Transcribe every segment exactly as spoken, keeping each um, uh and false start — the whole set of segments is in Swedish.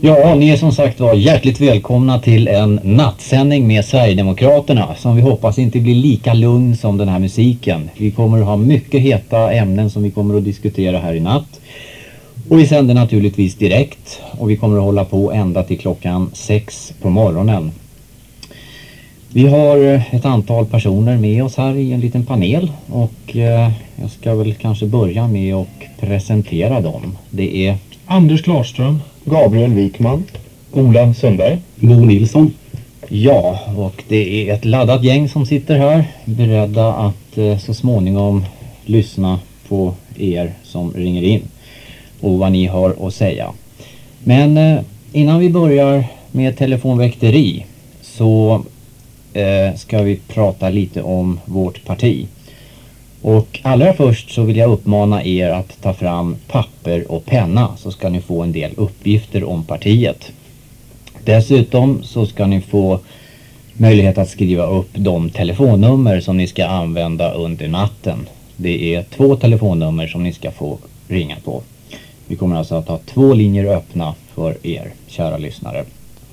Ja, ni är som sagt var hjärtligt välkomna till en nattsändning med Sverigedemokraterna som vi hoppas inte blir lika lugn som den här musiken. Vi kommer att ha mycket heta ämnen som vi kommer att diskutera här i natt. Och vi sänder naturligtvis direkt och vi kommer att hålla på ända till klockan sex på morgonen. Vi har ett antal personer med oss här i en liten panel och eh, jag ska väl kanske börja med att presentera dem. Det är Anders Klarström, Gabriel Wikman, Ola Sundberg, Bo Nilsson. Ja, och det är ett laddat gäng som sitter här beredda att eh, så småningom lyssna på er som ringer in och vad ni har att säga. Men eh, innan vi börjar med telefonväkteri så eh, ska vi prata lite om vårt parti. Och allra först så vill jag uppmana er att ta fram papper och penna så ska ni få en del uppgifter om partiet. Dessutom så ska ni få möjlighet att skriva upp de telefonnummer som ni ska använda under natten. Det är två telefonnummer som ni ska få ringa på. Vi kommer alltså att ha två linjer öppna för er, kära lyssnare.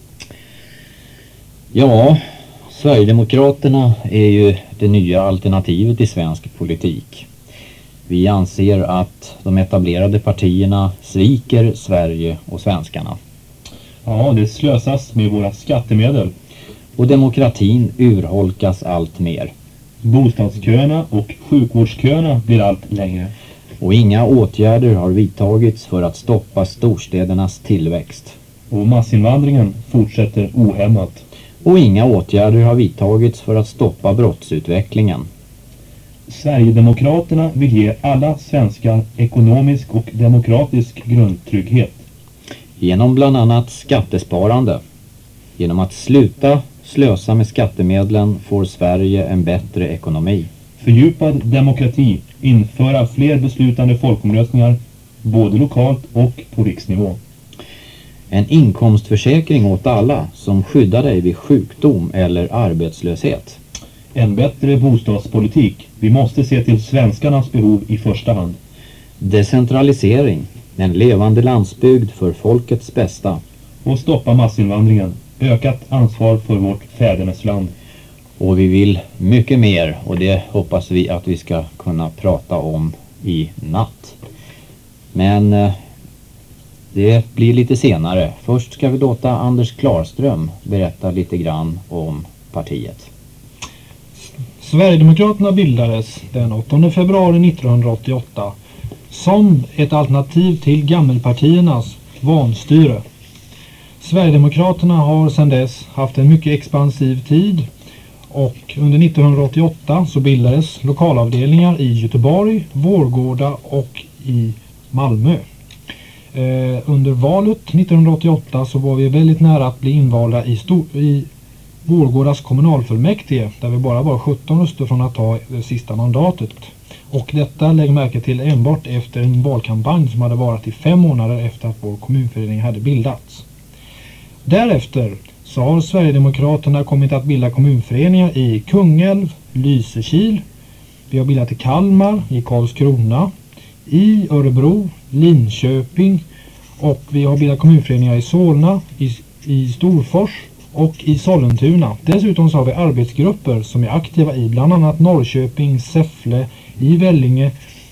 Ja, Sverigedemokraterna är ju det nya alternativet i svensk politik. Vi anser att de etablerade partierna sviker Sverige och svenskarna. Ja, det slösas med våra skattemedel. Och demokratin urholkas allt mer. Bostadsköerna och sjukvårdsköerna blir allt längre. Och inga åtgärder har vidtagits för att stoppa storstädernas tillväxt. Och massinvandringen fortsätter ohämmat. Och inga åtgärder har vidtagits för att stoppa brottsutvecklingen. Sverigedemokraterna vill ge alla svenskar ekonomisk och demokratisk grundtrygghet. Genom bland annat skattesparande. Genom att sluta slösa med skattemedlen får Sverige en bättre ekonomi. Fördjupad demokrati, införa fler beslutande folkomröstningar både lokalt och på riksnivå. En inkomstförsäkring åt alla som skyddar dig vid sjukdom eller arbetslöshet. En bättre bostadspolitik. Vi måste se till svenskarnas behov i första hand. Decentralisering. En levande landsbygd för folkets bästa. Och stoppa massinvandringen. Ökat ansvar för vårt fädernesland. Och vi vill mycket mer och det hoppas vi att vi ska kunna prata om i natt. Men eh, det blir lite senare. Först ska vi låta Anders Klarström berätta lite grann om partiet. Sverigedemokraterna bildades den åttonde februari nittonhundraåttioåtta som ett alternativ till gammelpartiernas vanstyre. Sverigedemokraterna har sedan dess haft en mycket expansiv tid och under nittonhundraåttioåtta så bildades lokalavdelningar i Göteborg, Vårgårda och i Malmö. Eh, under valet nittonhundraåttioåtta så var vi väldigt nära att bli invalda i, Stor- i Vårgårdas kommunalfullmäktige där vi bara var sjutton röster från att ta det sista mandatet. Och detta lägg märke till enbart efter en valkampanj som hade varit i fem månader efter att vår kommunförening hade bildats. Därefter så har Sverigedemokraterna kommit att bilda kommunföreningar i Kungälv, Lysekil, vi har bildat i Kalmar, i Karlskrona, i Örebro, Linköping och vi har bildat kommunföreningar i Solna, i, i Storfors och i Sollentuna. Dessutom så har vi arbetsgrupper som är aktiva i bland annat Norrköping, Säffle, i Vellinge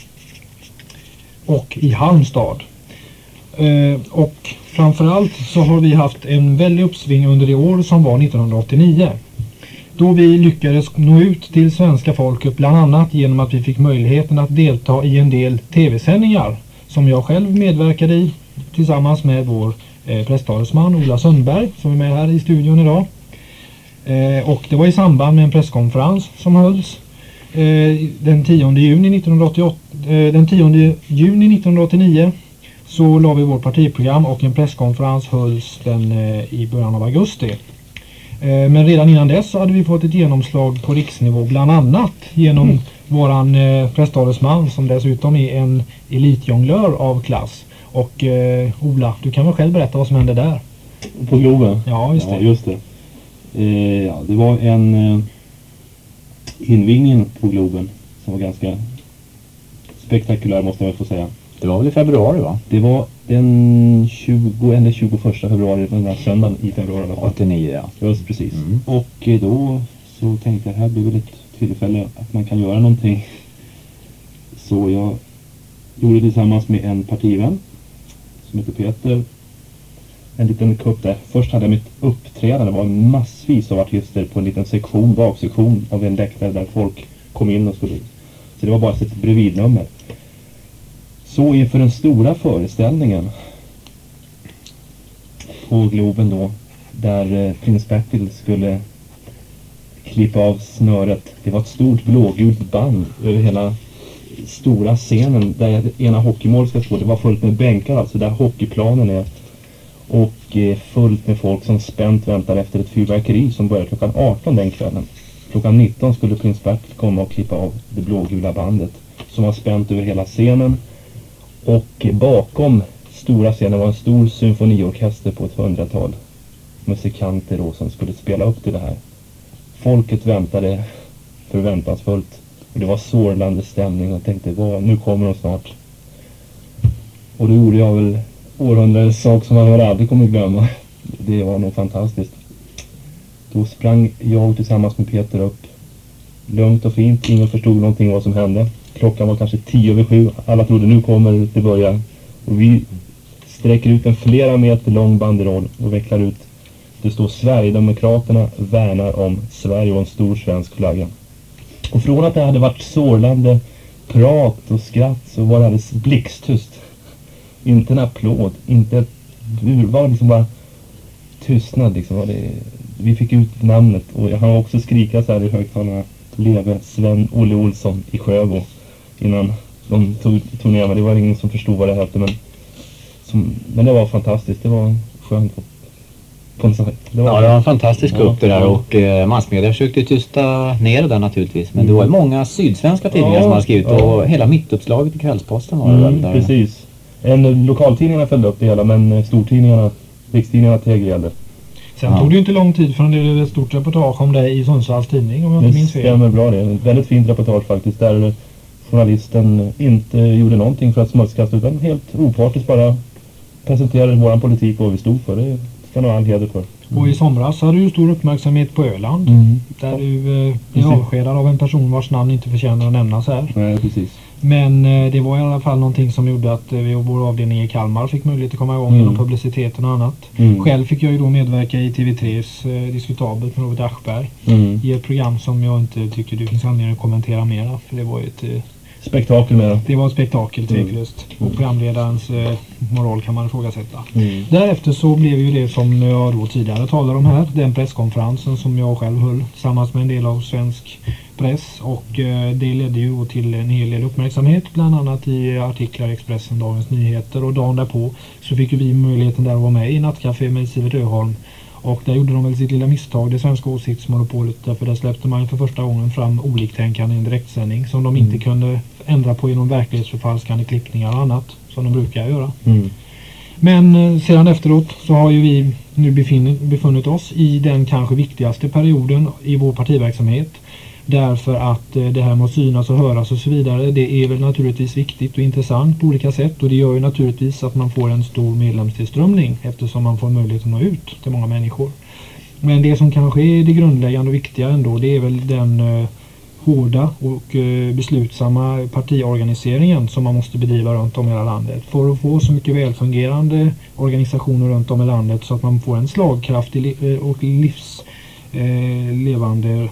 och i Halmstad. Eh, och framförallt så har vi haft en väldig uppsving under det år som var nittonhundraåttionio. Då vi lyckades nå ut till svenska folket bland annat genom att vi fick möjligheten att delta i en del tv-sändningar som jag själv medverkade i tillsammans med vår eh, presstalesman Ola Sundberg som är med här i studion idag. Eh, och det var i samband med en presskonferens som hölls eh, den tionde juni nittonhundraåttioåtta, eh, den tionde juni nittonhundraåttionio så la vi vårt partiprogram och en presskonferens hölls den eh, i början av augusti. Eh, men redan innan dess så hade vi fått ett genomslag på riksnivå bland annat genom mm. våran eh, presstalesman som dessutom är en elitjonglör av klass. Och eh, Ola, du kan väl själv berätta vad som hände där? På Globen? Ja, just det. Ja, just det. Eh, ja, det var en eh, invigning på Globen som var ganska spektakulär måste jag få säga. Det var väl i februari, va? Det var den tjugo eller tjugoförsta februari, den där söndagen i februari i alla fall. åttionio, ja. Just precis. Mm. Och eh, då så tänkte jag, här blir väl ett tillfälle att man kan göra någonting. Så jag gjorde tillsammans med en partivän som heter Peter en liten kupp där. Först hade jag mitt uppträdande, det var massvis av artister på en liten sektion, baksektion av en läktare där folk kom in och skulle. Så det var bara ett bredvidnummer. Så inför den stora föreställningen på Globen då, där eh, prins Bertil skulle klippa av snöret. Det var ett stort blågult band över hela stora scenen där ena hockeymål ska stå. Det var fullt med bänkar, alltså där hockeyplanen är. Och eh, fullt med folk som spänt väntar efter ett fyrverkeri som börjar klockan arton den kvällen. Klockan nitton skulle prins Bertil komma och klippa av det blågula bandet som var spänt över hela scenen. Och bakom stora scenen var en stor symfoniorkester på ett hundratal musikanter då, som skulle spela upp till det här. Folket väntade förväntansfullt och det var sorlande stämning och tänkte, vad, nu kommer de snart. Och då gjorde jag väl århundradets sak som man aldrig kommer glömma. Det var nog fantastiskt. Då sprang jag tillsammans med Peter upp lugnt och fint. Ingen förstod någonting vad som hände. Klockan var kanske tio över sju. Alla trodde nu kommer det börja. Och vi sträcker ut en flera meter lång banderoll och vecklar ut. Det står Sverigedemokraterna värnar om Sverige och en stor svensk flagga. Och från att det hade varit sårlande prat och skratt så var det alldeles blixttyst. Inte en applåd, inte ett det var liksom bara tystnad liksom. Var det, vi fick ut namnet och jag har också skrikat så här i högtalarna, leve Sven Olle Olsson i Sjöbo, innan de tog, tog ner mig. Det var ingen som förstod vad det hette, men, som, men det var fantastiskt, det var skönt. På det var, ja, det var en fantastisk ja, upp det där ja. och eh, massmedia försökte tysta ner det där naturligtvis. Men Mm. det var många sydsvenska tidningar Ja, som hade skrivit ja. och hela mittuppslaget i Kvällsposten var det Mm, väl där. precis. En lokaltidningarna följde upp det hela, men stortidningarna, rikstidningarna teg gällde. Sen Ja. tog det ju inte lång tid förrän det blev ett stort reportage om det i Sundsvalls tidning, om jag Det inte minns fel. stämmer bra det. Ett väldigt fint reportage faktiskt, där journalisten inte gjorde någonting för att smutskasta utan helt opartiskt bara presenterade våran politik och vad vi stod för. Det ska nog all heder för. Och i somras hade du stor uppmärksamhet på Öland. Mm. Där du eh, Precis. är avskedad av en person vars namn inte förtjänar att nämnas här. Nej, precis. Men eh, det var i alla fall någonting som gjorde att eh, vi och vår avdelning i Kalmar fick möjlighet att komma igång Mm. genom publiciteten och annat. Mm. Själv fick jag ju då medverka i T V tres eh, Diskutabelt med Robert Aschberg. Mm. I ett program som jag inte tycker det finns anledning att kommentera mera. För det var ju ett, eh, Spektakel med. det var ett spektakel tveklöst. Mm. Och programledarens eh, moral kan man ifrågasätta. Mm. Därefter så blev ju det som jag då tidigare talade om här, den presskonferensen som jag själv höll tillsammans med en del av svensk press, och eh, det ledde ju då till en hel del uppmärksamhet, bland annat i artiklar i Expressen, Dagens Nyheter, och dagen därpå så fick ju vi möjligheten där att vara med i Nattcafé med Sivert Öholm, och där gjorde de väl sitt lilla misstag, det svenska åsiktsmonopolet, därför där släppte man för första gången fram oliktänkande i en direktsändning som de inte Mm. kunde ändra på genom verklighetsförfalskande klippningar och annat som de brukar göra. Mm. Men eh, sedan efteråt så har ju vi nu befunnit, befunnit oss i den kanske viktigaste perioden i vår partiverksamhet. Därför att eh, det här med att synas och höras och så vidare, det är väl naturligtvis viktigt och intressant på olika sätt. Och det gör ju naturligtvis att man får en stor medlemstillströmning eftersom man får möjlighet att nå ut till många människor. Men det som kanske är det grundläggande och viktiga ändå, det är väl den eh, hårda och eh, beslutsamma partiorganiseringen som man måste bedriva runt om i hela landet för att få så mycket välfungerande organisationer runt om i landet så att man får en slagkraftig li- eh, och livs eh, levande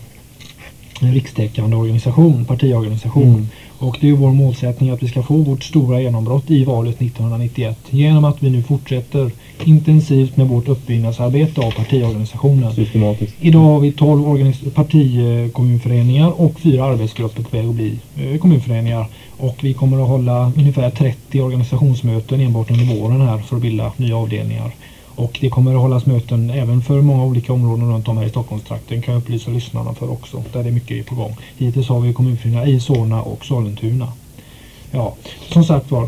rikstäckande organisation, partiorganisation. Mm. Och det är ju vår målsättning att vi ska få vårt stora genombrott i valet nittonhundranittioett genom att vi nu fortsätter intensivt med vårt uppbyggnadsarbete av partiorganisationen. Systematiskt. Idag har vi tolv organis- partikommunföreningar och fyra arbetsgrupper på väg att bli eh, kommunföreningar. Och vi kommer att hålla ungefär trettio organisationsmöten enbart under våren här för att bilda nya avdelningar. Och det kommer att hållas möten även för många olika områden runt om här i Stockholmstrakten, kan jag upplysa lyssnarna för också, där det är mycket på gång. Hittills har vi kommunföreningar i Solna och Sollentuna. Ja, som sagt var.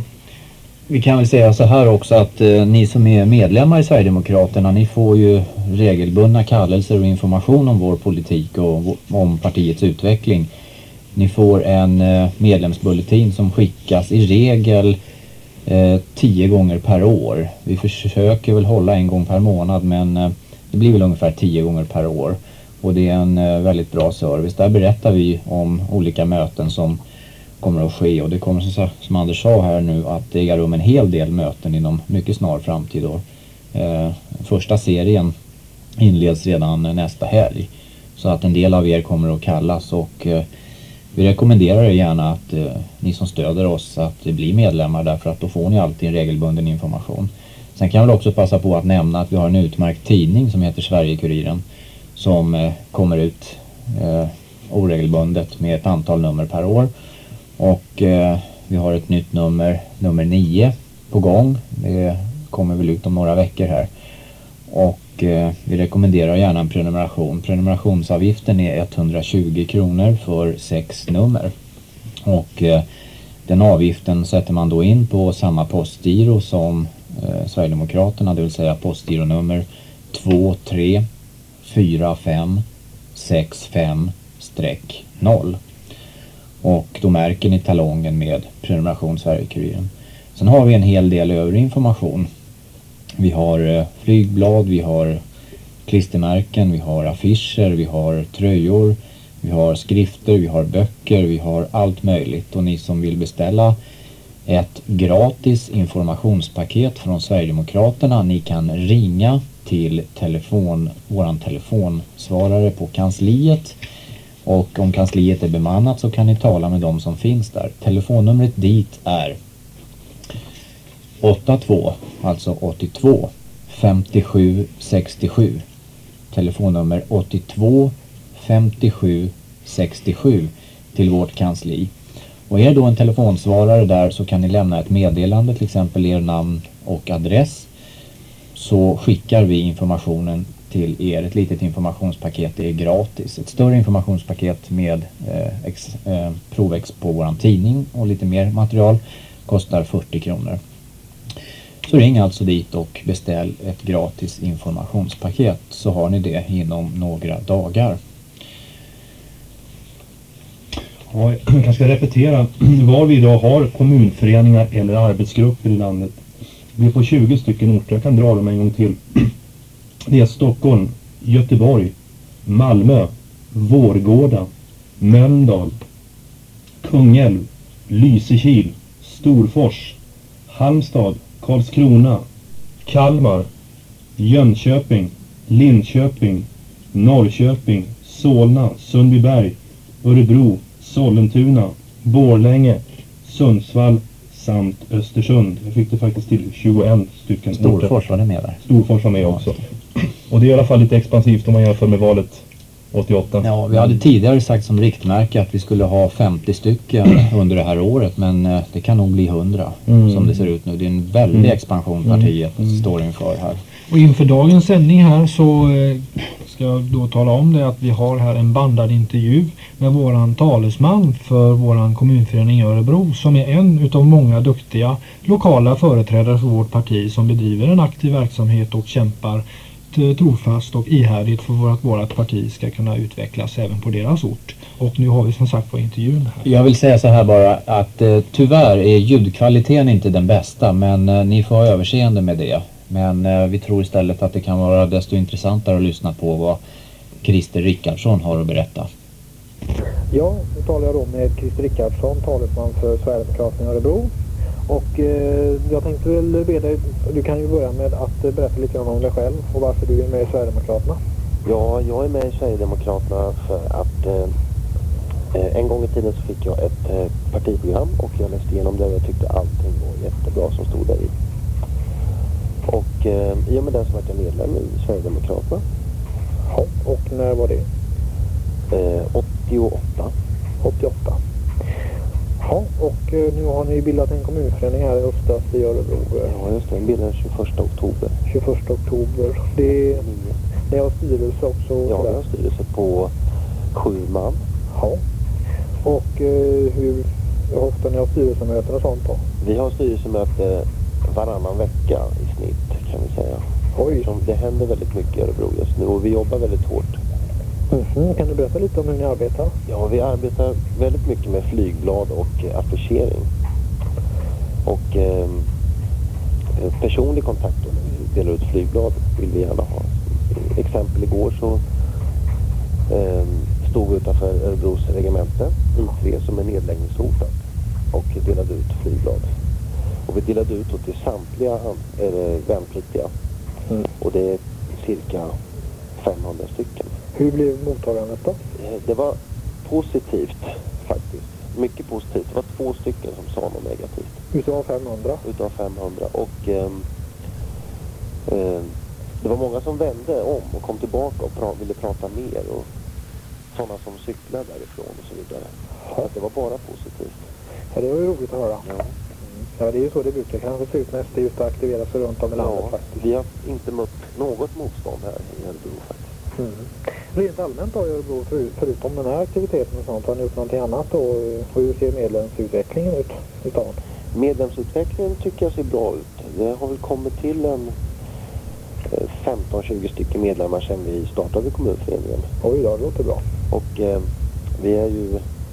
Vi kan väl säga så här också att eh, ni som är medlemmar i Sverigedemokraterna, ni får ju regelbundna kallelser och information om vår politik och v- om partiets utveckling. Ni får en eh, medlemsbulletin som skickas i regel eh, tio gånger per år. Vi försöker väl hålla en gång per månad, men eh, det blir väl ungefär tio gånger per år. Och det är en eh, väldigt bra service. Där berättar vi om olika möten som kommer att ske, och det kommer som, som Anders sa här nu att äga rum en hel del möten inom mycket snar framtid. Då. Eh, första serien inleds redan nästa helg, så att en del av er kommer att kallas, och eh, vi rekommenderar er gärna att eh, ni som stöder oss att bli medlemmar, därför att då får ni alltid en regelbunden information. Sen kan jag väl också passa på att nämna att vi har en utmärkt tidning som heter Sverigekuriren som eh, kommer ut eh, oregelbundet med ett antal nummer per år. Och eh, vi har ett nytt nummer, nummer nio, på gång. Det kommer väl ut om några veckor här. Och eh, vi rekommenderar gärna en prenumeration. Prenumerationsavgiften är etthundratjugo kronor för sex nummer. Och eh, den avgiften sätter man då in på samma postgiro som eh, Sverigedemokraterna, det vill säga postgironummer två tre fyra fem sex fem noll. Och då märker ni talongen med prenumeration Sverigekuriren. Sen har vi en hel del övrig information. Vi har eh, flygblad, vi har klistermärken, vi har affischer, vi har tröjor, vi har skrifter, vi har böcker, vi har allt möjligt. Och ni som vill beställa ett gratis informationspaket från Sverigedemokraterna, ni kan ringa till telefon, våran telefonsvarare på kansliet. Och om kansliet är bemannat så kan ni tala med dem som finns där. Telefonnumret dit är åttiotvå, alltså åttiotvå femtiosju sextiosju. Telefonnummer åttiotvå femtiosju sextiosju till vårt kansli. Och är då en telefonsvarare där så kan ni lämna ett meddelande, till exempel er namn och adress. Så skickar vi informationen till er. Ett litet informationspaket, det är gratis. Ett större informationspaket med eh, ex, eh, provex på våran tidning och lite mer material kostar fyrtio kronor. Så ring alltså dit och beställ ett gratis informationspaket, så har ni det inom några dagar. Ja, jag kanske ska repetera var vi idag har kommunföreningar eller arbetsgrupper i landet. Vi är på tjugo stycken orter, jag kan dra dem en gång till. Det är Stockholm, Göteborg, Malmö, Vårgårda, Mölndal, Kungälv, Lysekil, Storfors, Halmstad, Karlskrona, Kalmar, Jönköping, Linköping, Norrköping, Solna, Sundbyberg, Örebro, Sollentuna, Borlänge, Sundsvall samt Östersund. Jag fick det faktiskt till tjugoett stycken. Storfors var det med där. Storfors var med ja. också. Och det är i alla fall lite expansivt om man jämför med valet åttioåtta. Ja, vi hade tidigare sagt som riktmärke att vi skulle ha femtio stycken under det här året, men det kan nog bli hundra mm. som det ser ut nu. Det är en väldig mm. expansion partiet mm. står inför här. Och inför dagens sändning här så eh, ska jag då tala om det att vi har här en bandad intervju med våran talesman för våran kommunförening i Örebro, som är en utav många duktiga lokala företrädare för vårt parti som bedriver en aktiv verksamhet och kämpar trofast och ihärdigt för att vårt parti ska kunna utvecklas även på deras ort. Och nu har vi som sagt på intervjun här. Jag vill säga så här bara att eh, tyvärr är ljudkvaliteten inte den bästa, men eh, ni får ha överseende med det. Men eh, vi tror istället att det kan vara desto intressantare att lyssna på vad Christer Rickardsson har att berätta. Ja, nu talar jag då med Christer Rickardsson, talesman för Sverigedemokraterna i Örebro. Och eh, jag tänkte väl be dig, du kan ju börja med att berätta lite om dig själv och varför du är med i Sverigedemokraterna. Ja, jag är med i Sverigedemokraterna för att eh, en gång i tiden så fick jag ett eh, partiprogram och jag läste igenom det och jag tyckte allting var jättebra som stod där i. Och eh, i och med det så var jag medlem i Sverigedemokraterna. Ja, och när var det? Eh, åttioåtta. åttioåtta. Ja, och eh, nu har ni bildat en kommunförening här i Östas i Örebro. Ja, just det. Den bildades tjugoförsta oktober. tjugoförsta oktober. Det är, ni har styrelse också? Ja, vi har styrelse på sju man. Ja. Och eh, hur ofta ni har styrelsemöten och sånt då? Vi har styrelsemöte varannan vecka i snitt kan vi säga. Oj. Som det händer väldigt mycket i Örebro just nu och vi jobbar väldigt hårt. Mm-hmm. Kan du berätta lite om hur ni arbetar? Ja, vi arbetar väldigt mycket med flygblad och eh, affischering. Och eh, eh, personlig kontakt då, när vi delar ut flygblad vill vi gärna ha. Exempel igår så eh, stod vi utanför Örebros regemente I tre som är nedläggningshotat och delade ut flygblad. Och vi delade ut då till samtliga äh, värnpliktiga. Mm. Och det är cirka femhundra stycken. Hur blev mottagandet då? Det var positivt faktiskt. Mycket positivt. Det var två stycken som sa något negativt. Utav femhundra? Utav femhundra. Och eh, eh, det var många som vände om och kom tillbaka och pra- ville prata mer. Och sådana som cyklade därifrån och så vidare. Så att det var bara positivt. Ja, det var ju roligt att höra. Ja. Ja, det är ju så det brukar kanske se ut när S D just aktivera sig runt om i landet ja, faktiskt. Vi har inte mött något motstånd här i Örebro faktiskt. Mm. Rent allmänt då i Örebro, för, förutom den här aktiviteten och sånt, har ni gjort någonting annat då? Och hur ser medlemsutvecklingen ut utav? Medlemsutvecklingen tycker jag ser bra ut. Det har väl kommit till en femton tjugo stycken medlemmar sedan vi startade kommunföreningen. Oj, ja, det låter bra. Och eh, vi är ju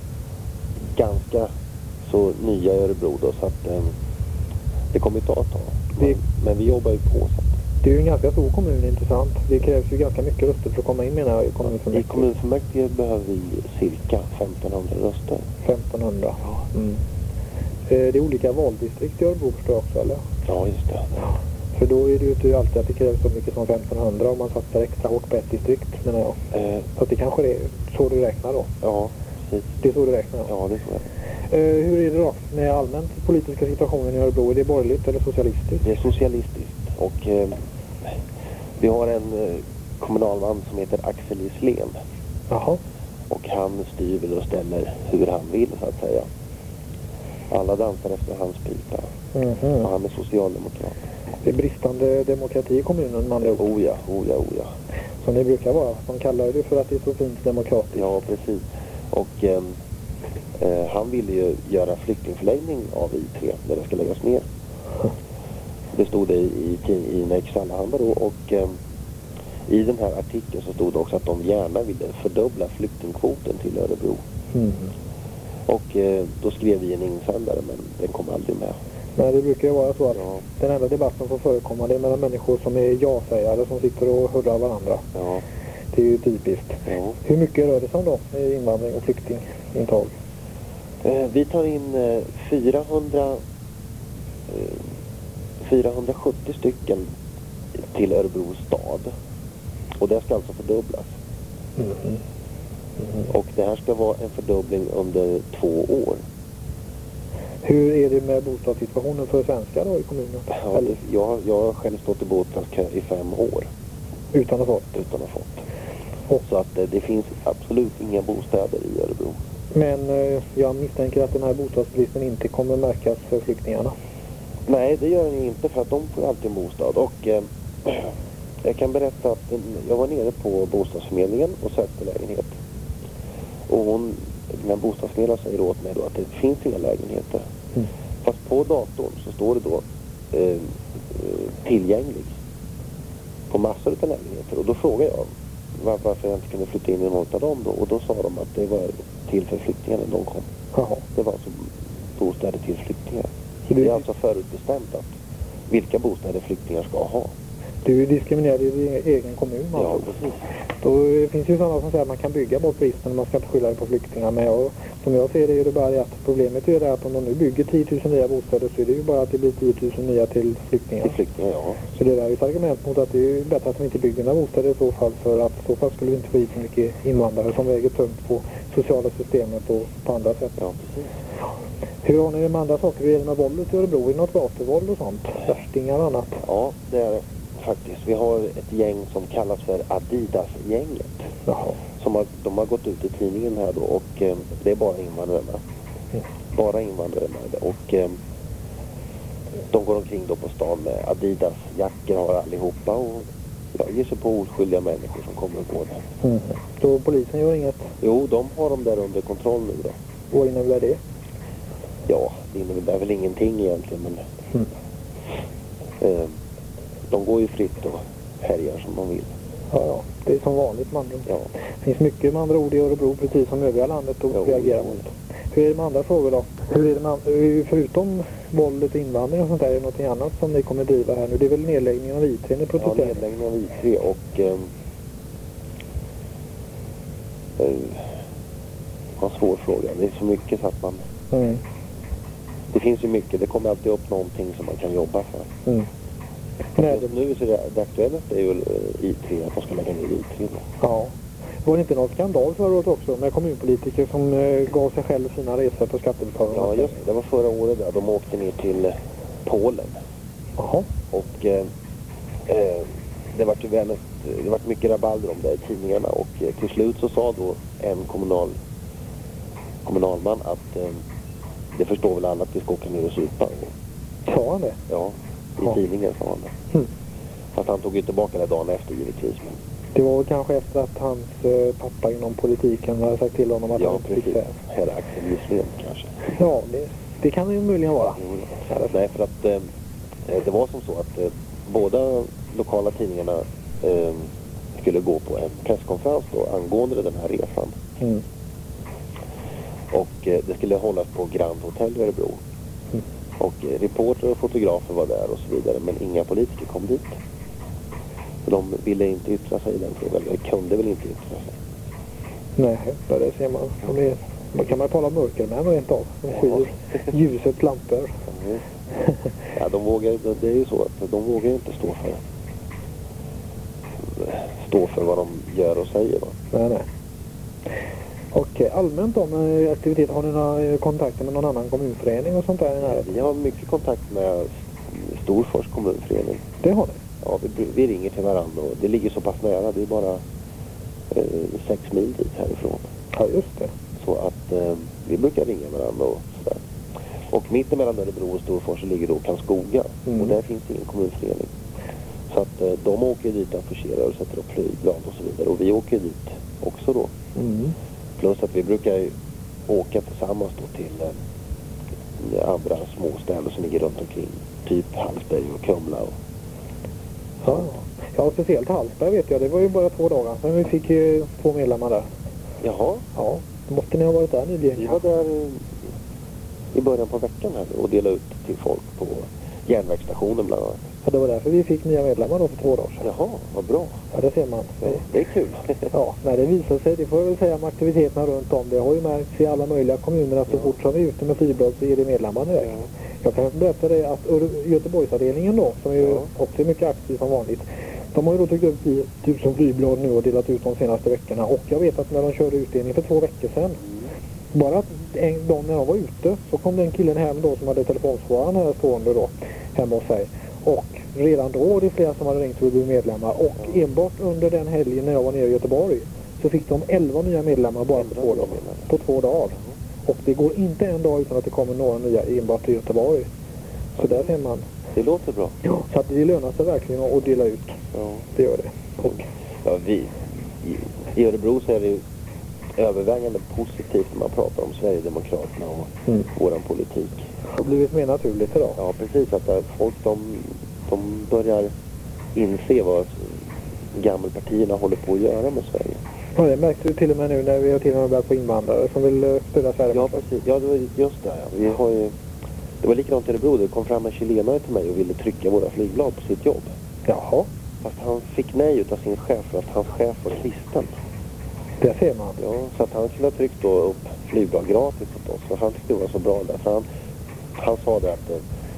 ganska så nya i Örebro då, så att eh, det kommer ta ett tag. Men, men vi jobbar ju på. Så att. Det är ju en ganska stor kommun, intressant. Det krävs ju ganska mycket röster för att komma in, menar jag, i kommunfullmäktige. I kommunfullmäktige behöver vi cirka femtonhundra röster. femtonhundra, ja. Mm. Eh, det är olika valdistrikt i Örebro förstår jag också, eller? Ja, just det. Ja. För då är det ju inte alltid att det krävs så mycket som femtonhundra om man satsar extra hårt på ett distrikt, menar jag. Eh, så att det kanske är så du räknar då? Ja, precis. Det är så du räknar? Då. Ja, det tror jag. Eh, hur är det då med allmänt politiska situationen i Örebro? Är det borgerligt eller socialistiskt? Det är socialistiskt. Och eh, vi har en eh, kommunalman som heter Axel Islén. Jaha. Och han styr väl och ställer hur han vill, så att säga. Alla dansar efter hans pipa. Mm-hmm. Och han är socialdemokrat. Det är bristande demokrati i kommunen, man oh ja, oh ja, oh ja. Som det brukar vara. De kallar det för att det är så fint demokratiskt. Ja, precis. Och eh, eh, han ville ju göra flyktingförläggning av I tre där det ska läggas ner. Det stod det i, i, i Nerikes Allehanda då, och eh, i den här artikeln så stod det också att de gärna ville fördubbla flyktingkvoten till Örebro. Mm. Och eh, då skrev vi en insändare, men den kom aldrig med. Nej, det brukar ju vara så att ja. Den enda debatten som förekommer, det är mellan människor som är ja-sägare som sitter och hurrar varandra. Ja. Det är ju typiskt. Ja. Hur mycket rör det sig om då i invandring och flyktingintag? Eh, vi tar in eh, fyrahundra, eh, fyrahundrasjuttio stycken till Örebro stad. Och det ska alltså fördubblas. Mm. Mm. Och det här ska vara en fördubbling under två år. Hur är det med bostadssituationen för svenskar då i kommunen? Ja, det, jag, jag har själv stått i bostadskö i fem år. Utan att ha fått? Utan att ha fått. Och så att det, det finns absolut inga bostäder i Örebro. Men eh, jag misstänker att den här bostadsbristen inte kommer märkas för flyktingarna. Nej, det gör den inte, för att de får alltid en bostad. Och eh, jag kan berätta att jag var nere på bostadsförmedlingen och sökte lägenhet. Och hon, den bostadsförmedlaren säger åt mig då att det finns inga lägenheter. Mm. Fast på datorn så står det då eh, tillgänglig på massor av lägenheter. Och då frågar jag var, varför jag inte kunde flytta in i någon av dem då. Och då sa de att det var till för flyktingarna de kom. Jaha. Det var alltså bostäder till flyktingar. Så det det är alltså förutbestämt att vilka bostäder flyktingar ska ha. Du är diskriminerad i din egen kommun. Ja, precis. Då finns ju sådana som säger att man kan bygga bort bristen, man ska inte skylla det på flyktingar. Men jag, som jag ser det är det bara att problemet är det att om de nu bygger tio tusen nya bostäder så är det ju bara att det blir tio tusen nya till flyktingar. Till flyktingar, ja. Så det är ju ett argument mot att det är bättre att de inte bygger några bostäder i så fall, för att i så fall skulle vi inte få hit så mycket invandrare som väger tungt på sociala systemet och på andra sätt. Ja, precis. Hur har ni det med andra saker? Hur är det med våldet i Örebro? Är det något gatuvåld och sånt? Värstingar och annat? Ja, det är det faktiskt. Vi har ett gäng som kallas för Adidas-gänget. Jaha. Som har, de har gått ut i tidningen här då, och eh, det är bara invandrare med. Mm. Bara invandrare med. Och eh, de går omkring då på stan med Adidas-jackor har allihopa och ja, ger sig på oskyldiga människor som kommer och går där. Mm. Så polisen gör inget? Jo, de har dem där under kontroll nu då. Vad innebär det? Ja, det innebär väl ingenting egentligen, men mm. eh, de går ju fritt och härjar som de vill. Ja, ja. Det är som vanligt med andra ord. Ja. Det finns mycket med andra ord i Örebro, precis som övriga landet, att reagera mot. Hur är det med andra frågor då? Hur är det med, förutom våldet och invandring och sånt där, är det något annat som ni kommer driva här nu? Det är väl nedläggningen av I tre ni Ja, protesterar? nedläggningen av I tre och... Eh, eh, en svår fråga. Det är så mycket så att man... Mm. Det finns ju mycket. Det kommer alltid upp någonting som man kan jobba för. Mm. Nej, Just nu så är det, det aktuellaste är ju eh, I tre, att man ska lägga ner I tre då. ja. Var det inte någon skandal förra året också med kommunpolitiker som eh, gav sig själv sina resor på skattebetalarna? Ja, just det. Det var förra året där. De åkte ner till eh, Polen. Jaha. Och eh, eh, det var ju väldigt, det var mycket rabalder om det i tidningarna. Och eh, till slut så sa då en kommunal, kommunalman att eh, det förstår väl alla att vi ska åka ner och supa. Sa han det? Ja, i Ja. tidningen sa han det. Mm. Fast han tog ju tillbaka det dagen efter givetvis. Men... Det var väl kanske efter att hans eh, pappa inom politiken hade sagt till honom att Ja, han fick precis. säga. Hela Axel Gisslén kanske. Ja, det, det kan det ju möjligen vara. Jo, nej, för att eh, det var som så att eh, båda lokala tidningarna eh, skulle gå på en presskonferens då angående den här resan. Mm. Och eh, det skulle hållas på Grand Hotel i Örebro. Mm. Och eh, reporter och fotografer var där och så vidare, men inga politiker kom dit. För de ville inte yttra sig i den frågan, eller kunde väl inte yttra sig. Nej, ja, det ser man. De är, man kan man tala om mörkermän rent av. De skyr ljusets lampor. Mm. Ja, de vågar, det är ju så att de vågar inte stå för stå för vad de gör och säger. Va? Nej, nej. Okej, allmänt om eh, aktivitet, har ni några kontakter med någon annan kommunförening och sånt där i närheten? Vi har mycket kontakt med Storfors kommunförening. Det har ni? Ja, vi, vi ringer till varandra och det ligger så pass nära. Det är bara eh, sex mil dit härifrån. Ja, just det. Så att eh, vi brukar ringa varandra och sådär. Och mitt emellan Örebro och Storfors ligger då Karlskoga. Mm. Och där finns det ingen kommunförening. Så att eh, de åker dit och affischerar och sätter upp flygblad och så vidare. Och vi åker dit också då. Mm. Plus att vi brukar ju åka tillsammans då till eh, andra små städer som ligger runt omkring. Typ Hallsberg och Kumla. Och... Ja. Ja, speciellt Hallsberg vet jag. Det var ju bara två dagar sedan vi fick eh, två medlemmar där. Jaha, Ja, då måste ni ha varit där nyligen. vi var där eh, i början på veckan här och delade ut till folk på järnvägsstationen bland annat. Ja, det var därför vi fick nya medlemmar då för två dagar sedan. Jaha, vad bra. Ja, det ser man. Det, det är kul. Ja, när det visar sig, det får jag väl säga med aktiviteterna runt om. Det har ju märkts i alla möjliga kommuner att så fort som vi är ute med flygblad så är det medlemmar direkt. Ja. Jag kan berätta det att Ör- Göteborgsavdelningen då, som är ju Ja. också är mycket aktiv som vanligt. De har ju då tryckt upp tio tusen flygblad nu och delat ut de senaste veckorna. Och jag vet att när de körde utdelning för två veckor sedan, bara att en dag när de var ute så kom den killen hem då som hade telefonsvararen här stående då hemma hos sig. Och redan då var det flera som hade ringt för att bli medlemmar. Och enbart under den helgen när jag var nere i Göteborg så fick de elva nya medlemmar bara på två dagar. På två dagar. Och det går inte en dag utan att det kommer några nya enbart i Göteborg. Så där ser man. Det låter bra. Ja, så att det lönar sig verkligen att dela ut. Ja. Det gör det. Och, Ja, vi, i, I Örebro så är det ju övervägande positivt när man pratar om Sverigedemokraterna och Mm. våran politik. det har blivit mer naturligt idag. Ja, precis. Att där folk de, de börjar inse vad gammelpartierna håller på att göra med Sverige. Ja, det märkte du till och med nu när vi har till och med börjat få invandrare som vill uh, stödja Sverige. Ja, precis. Ja, det var just det. Ja. Vi har ju, det var likadant i Örebro. Det kom fram en chilenare till mig och ville trycka våra flygblad på sitt jobb. Jaha, Fast han fick nej utav sin chef för att hans chef var kristen. det ser man. Ja, så att han skulle ha tryckt då upp flygblad gratis åt oss. För han tyckte det var så bra där. Så han, han sa det att eh,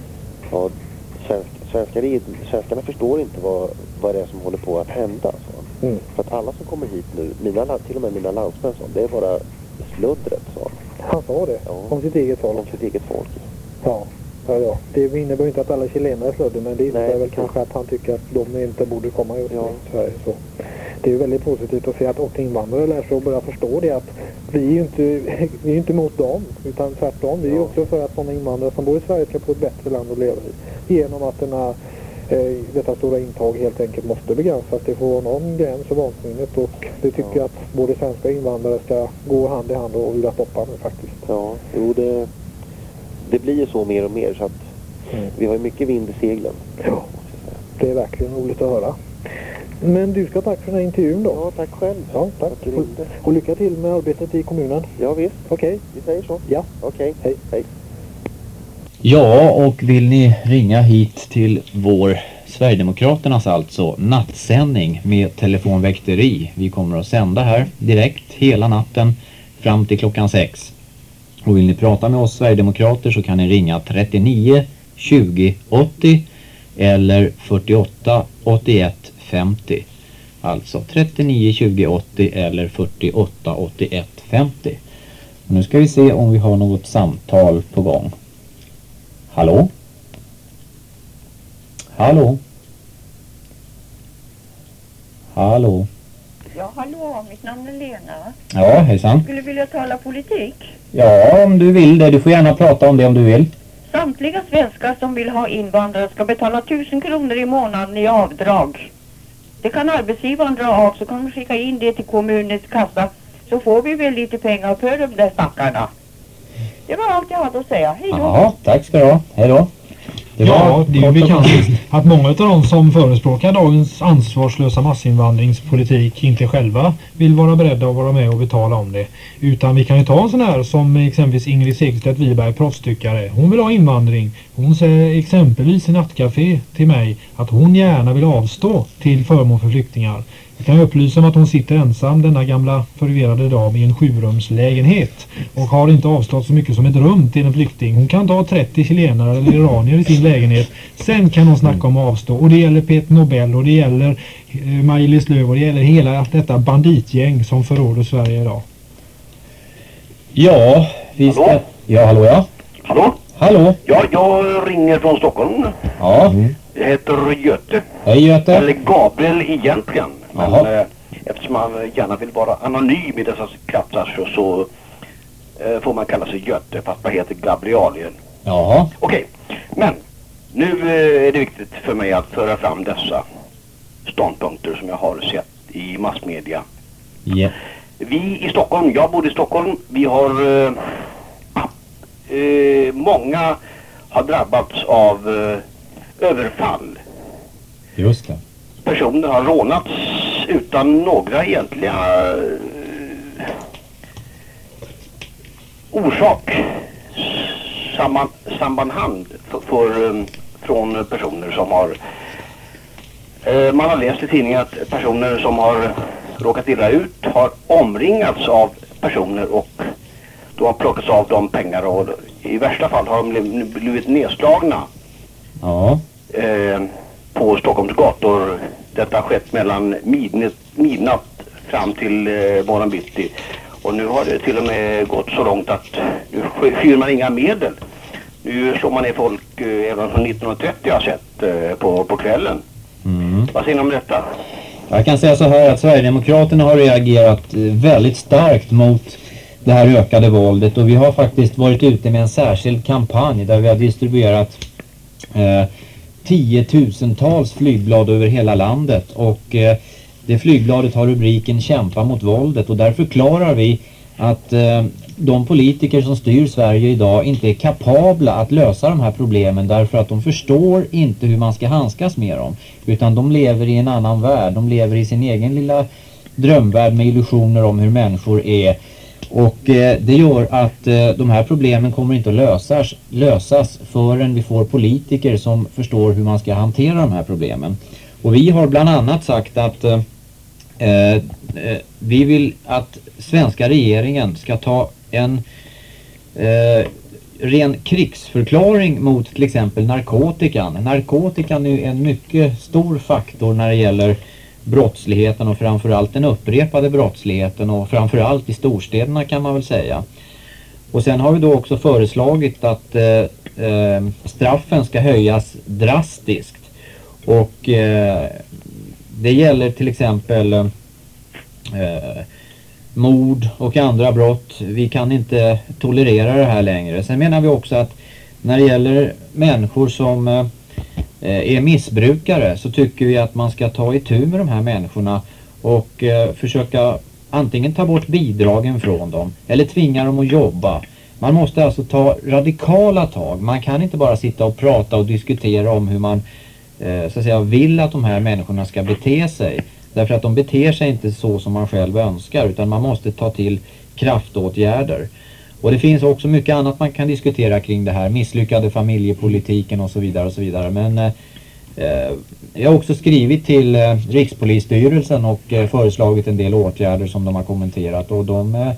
ja, svensk, svenskar, svenskarna förstår inte vad, vad det är som håller på att hända. Så. Mm. För att alla som kommer hit nu, mina, till och med mina landsmän, så, det är bara sluddret. Så. Han sa det. Ja. Om sitt eget folk. Om sitt eget folk. Ja. Ja, ja. Det innebär ju inte att alla chilenare slödde, men det innebär Nej, väl precis. kanske att han tycker att de inte borde komma just Ja. till Sverige. Så. Det är ju väldigt positivt att se att också invandrare lär sig att börja förstå det, att vi är ju inte, vi är ju inte emot dem, utan tvärtom. Vi är ju Ja. också för att sådana invandrare som bor i Sverige ska få ett bättre land att leva i. Genom att den här, eh, detta stora intag helt enkelt måste begränsas. Det får vara någon gräns för vansinnigt, och det tycker Ja. jag att både svenska invandrare ska gå hand i hand och vilja stoppa nu faktiskt. Ja, jo det, det blir ju så mer och mer så att Mm. vi har ju mycket vind i seglen. Ja, det är verkligen roligt att höra. Men du ska tack för den här intervjun då. Ja, tack själv. Ja, tack. Tack för inte. Och lycka till med arbetet i kommunen. Ja, visst. Okej. Vi säger så. Ja. Okej. Hej. Hej. Ja, och vill ni ringa hit till vår Sverigedemokraternas alltså nattsändning med telefonväkteri. Vi kommer att sända här direkt hela natten fram till klockan sex. Och vill ni prata med oss Sverigedemokrater så kan ni ringa trettionio tjugo åttio eller fyrtioåtta åttioett femtio. Alltså trettionio tjugo åttio eller fyrtioåtta åttioett femtio. Och nu ska vi se om vi har något samtal på gång. Hallå? Hallå? Hallå? Ja, hallå, mitt namn är Lena. Ja, hejsan. Skulle vilja tala politik. Ja, om du vill det. Du får gärna prata om det om du vill. Samtliga svenskar som vill ha invandrare ska betala tusen kronor i månaden i avdrag. Det kan arbetsgivaren dra av, så kan vi skicka in det till kommunens kassa. Så får vi väl lite pengar för de där stackarna. Det var allt jag hade att säga. Hej då. Ja, tack ska du ha. Hej då. Det Ja, det är ju kort och bekant koncist. att många av de som förespråkar dagens ansvarslösa massinvandringspolitik inte själva vill vara beredda att vara med och betala om det. Utan vi kan ju ta en sån här som exempelvis Ingrid Segerstedt Wiberg, proffstyckare. Hon vill ha invandring. Hon säger exempelvis i nattcafé till mig att hon gärna vill avstå till förmån för flyktingar. Jag kan upplysa om att hon sitter ensam, denna gamla förvirrade dam, i en sjurumslägenhet och har inte avstått så mycket som ett rum till en flykting. Hon kan ta trettio chilenare eller iranier i sin lägenhet. Sen kan hon snacka om att avstå. Och det gäller Peter Nobel och det gäller eh, Maj-Lis Lööw och det gäller hela detta banditgäng som förråder Sverige idag. Ja, vi ska... Hallå? Ja, hallå ja. Hallå? Hallå? Ja, jag ringer från Stockholm. Ja. Jag heter Göte. Hej Göte. Eller Gabriel egentligen. Men Jaha. eh, eftersom man gärna vill vara anonym i dessa kretsar så, så eh, får man kalla sig Göte fast man heter Gabrielien. Jaha. Okej, men nu eh, är det viktigt för mig att föra fram dessa ståndpunkter som jag har sett i massmedia. Ja. Vi i Stockholm, jag bor i Stockholm, vi har eh, eh, många har drabbats av eh, överfall. Just det. Personer har rånats utan några egentliga eh, orsak samman, sammanhand för, för, eh, från personer som har eh, man har läst i tidningen att personer som har råkat illa ut har omringats av personer och då har plockats av dem pengar och i värsta fall har de blivit nedslagna Ja. eh, på Stockholms gator. Detta har skett mellan midnatt, midnatt fram till eh, morgon bitti. Och nu har det till och med gått så långt att nu skyr man inga medel. Nu slår man ner folk eh, även från nittonhundratrettio har sett eh, på, på kvällen. Mm. Vad säger ni om detta? Jag kan säga så här att Sverigedemokraterna har reagerat eh, väldigt starkt mot det här ökade våldet och vi har faktiskt varit ute med en särskild kampanj där vi har distribuerat eh, tiotusentals flygblad över hela landet och eh, det flygbladet har rubriken Kämpa mot våldet och där förklarar vi att eh, de politiker som styr Sverige idag inte är kapabla att lösa de här problemen därför att de förstår inte hur man ska handskas med dem utan de lever i en annan värld, de lever i sin egen lilla drömvärld med illusioner om hur människor är och eh, det gör att eh, de här problemen kommer inte att lösas, lösas förrän vi får politiker som förstår hur man ska hantera de här problemen. Och vi har bland annat sagt att eh, eh, vi vill att svenska regeringen ska ta en eh, ren krigsförklaring mot till exempel narkotikan. Narkotikan är en mycket stor faktor när det gäller brottsligheten och framförallt den upprepade brottsligheten och framförallt i storstäderna kan man väl säga. Och sen har vi då också föreslagit att eh, eh, straffen ska höjas drastiskt och eh, det gäller till exempel eh, mord och andra brott. Vi kan inte tolerera det här längre. Sen menar vi också att när det gäller människor som eh, är missbrukare så tycker vi att man ska ta itu med de här människorna och eh, försöka antingen ta bort bidragen från dem eller tvinga dem att jobba. Man måste alltså ta radikala tag. Man kan inte bara sitta och prata och diskutera om hur man eh, så att säga, vill att de här människorna ska bete sig. Därför att de beter sig inte så som man själv önskar, utan man måste ta till kraftåtgärder. Och det finns också mycket annat man kan diskutera kring det här, misslyckade familjepolitiken och så vidare och så vidare. Men eh, jag har också skrivit till eh, Rikspolisstyrelsen och eh, föreslagit en del åtgärder som de har kommenterat, och de eh,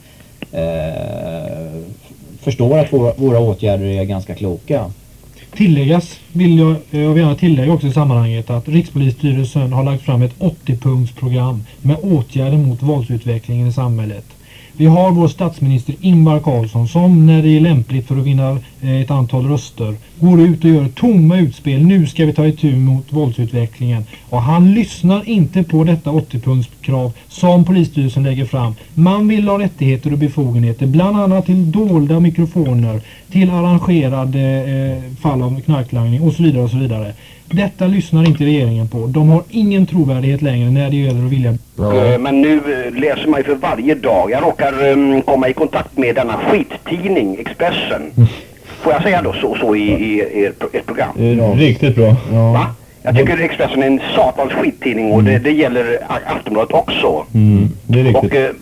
eh, förstår att våra, våra åtgärder är ganska kloka. Tilläggas vill jag, jag vill gärna tillägga också i sammanhanget att Rikspolisstyrelsen har lagt fram ett åttio-punktsprogram med åtgärder mot våldsutvecklingen i samhället. Vi har vår statsminister Ingvar Carlsson som, när det är lämpligt för att vinna ett antal röster, går ut och gör tomma utspel. Nu ska vi ta itu mot våldsutvecklingen. Och han lyssnar inte på detta åttio-punktskrav som polisstyrelsen lägger fram. Man vill ha rättigheter och befogenheter, bland annat till dolda mikrofoner, till arrangerade eh, fall av knarklangning och så vidare och så vidare. Detta lyssnar inte regeringen på. De har ingen trovärdighet längre när det gäller att vilja... Ja. Men nu läser man ju för varje dag. Jag råkar um, komma i kontakt med denna skittidning, Expressen. Mm. Får jag säga då så, så i, i ert, ert program? Ja. Riktigt bra. Ja. Va? Jag tycker Expressen är en satans skittidning, och det, det gäller Aftonbladet också. Mm. Det är riktigt. Och uh,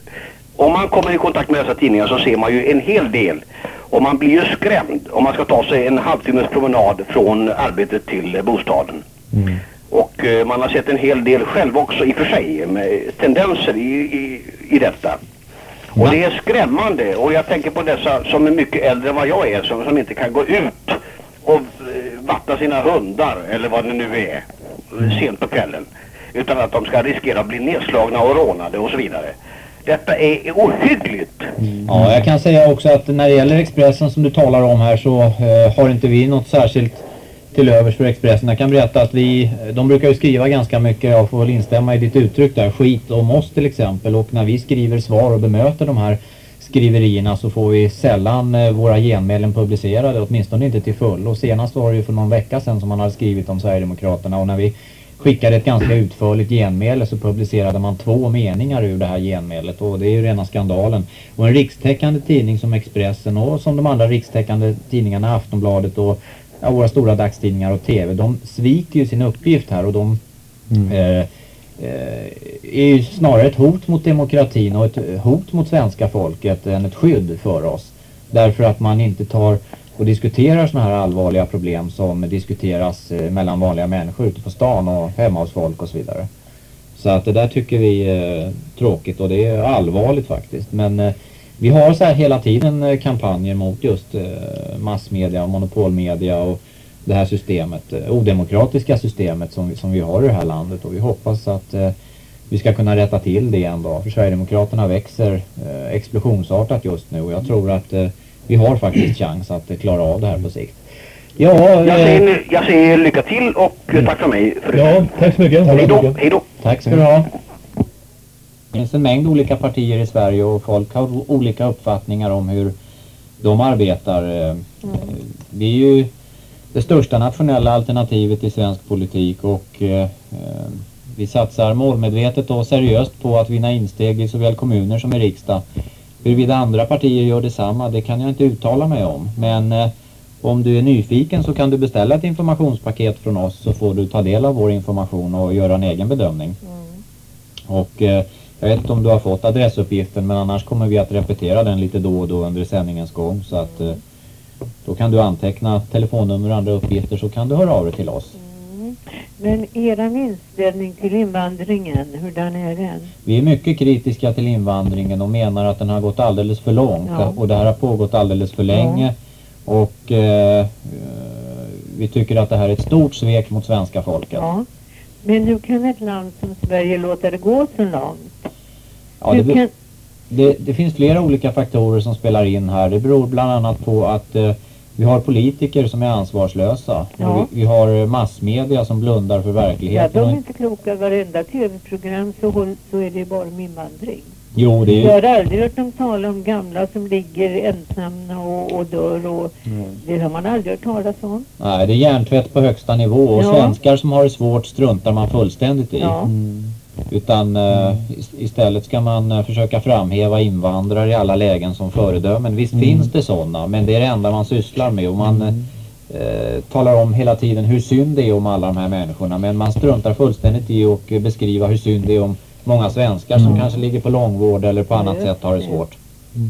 om man kommer i kontakt med dessa tidningar så ser man ju en hel del. Och man blir ju skrämd om man ska ta sig en halvtimmes promenad från arbetet till bostaden. Mm. Och eh, man har sett en hel del själv också i och för sig med tendenser i, i, i detta. Och ja. Det är skrämmande, och jag tänker på dessa som är mycket äldre än vad jag är, som, som inte kan gå ut och eh, vattna sina hundar eller vad det nu är sent på kvällen. Utan att de ska riskera att bli nedslagna och rånade och så vidare. Detta är ohyggligt. Mm. Ja, jag kan säga också att när det gäller Expressen som du talar om här, så eh, har inte vi något särskilt till övers för Expressen. Jag kan berätta att vi, de brukar ju skriva ganska mycket, jag får väl instämma i ditt uttryck där, skit om oss till exempel. Och när vi skriver svar och bemöter de här skriverierna så får vi sällan eh, våra genmälen publicerade, åtminstone inte till full. Och senast var det ju för någon vecka sedan som man hade skrivit om Sverigedemokraterna, och när vi skickade ett ganska utförligt genmäle så publicerade man två meningar ur det här genmälet, och det är ju rena skandalen. Och en rikstäckande tidning som Expressen, och som de andra rikstäckande tidningarna, Aftonbladet och ja, våra stora dagstidningar och tv, de sviker ju sin uppgift här, och de mm. eh, eh, är ju snarare ett hot mot demokratin och ett hot mot svenska folket än ett skydd för oss. Därför att man inte tar och diskuterar såna här allvarliga problem som diskuteras eh, mellan vanliga människor ute på stan och hemma hos folk och så vidare. Så att det där tycker vi är eh, tråkigt, och det är allvarligt faktiskt. Men eh, vi har så här hela tiden eh, kampanjer mot just eh, massmedia och monopolmedia och det här systemet, eh, odemokratiska systemet som, som vi har i det här landet, och vi hoppas att eh, vi ska kunna rätta till det en dag. För Sverigedemokraterna växer eh, explosionsartat just nu, och jag tror att eh, vi har faktiskt chans att klara av det här på sikt. Ja, jag, säger, jag säger lycka till och mm. tack för mig. För ja, tack så mycket. Hej då. Hej då. Tack ska du ha. Det finns en mängd olika partier i Sverige, och folk har olika uppfattningar om hur de arbetar. Mm. Vi är ju det största nationella alternativet i svensk politik, och eh, vi satsar målmedvetet och seriöst på att vinna insteg i såväl kommuner som i riksdag. Huruvida andra partier gör detsamma, det kan jag inte uttala mig om. Men eh, om du är nyfiken så kan du beställa ett informationspaket från oss, så får du ta del av vår information och göra en egen bedömning. Mm. Och eh, jag vet inte om du har fått adressuppgiften, men annars kommer vi att repetera den lite då och då under sändningens gång. Så att eh, då kan du anteckna telefonnummer och andra uppgifter, så kan du höra av dig till oss. Mm. Men er inställning till invandringen, hurdan är den? Vi är mycket kritiska till invandringen och menar att den har gått alldeles för långt, ja. Och det här har pågått alldeles för länge. Ja. Och eh, vi tycker att det här är ett stort svek mot svenska folket. Ja. Men hur kan ett land som Sverige låta det gå så långt? Ja, det, kan... det, det finns flera olika faktorer som spelar in här. Det beror bland annat på att eh, vi har politiker som är ansvarslösa. Ja. Vi, vi har massmedia som blundar för verkligheten. Ja, de är inte kloka. Varenda tv-program så, så är det bara om invandring. Jo, det är... Jag har aldrig hört dem tala om gamla som ligger ensamma och, och dör. Och mm. Det har man aldrig hört talas om. Nej, det är hjärntvätt på högsta nivå. Och ja. Svenskar som har det svårt struntar man fullständigt i. Ja. Mm. Utan uh, istället ska man uh, försöka framhäva invandrare i alla lägen som föredömen. Visst mm. finns det sådana, men det är det enda man sysslar med. Och man, uh, eh, talar om hela tiden hur synd det är om alla de här människorna. Men man struntar fullständigt i och beskriva hur synd det är om många svenskar som Mm. kanske ligger på långvård eller på annat Ja, sätt har det ja. svårt.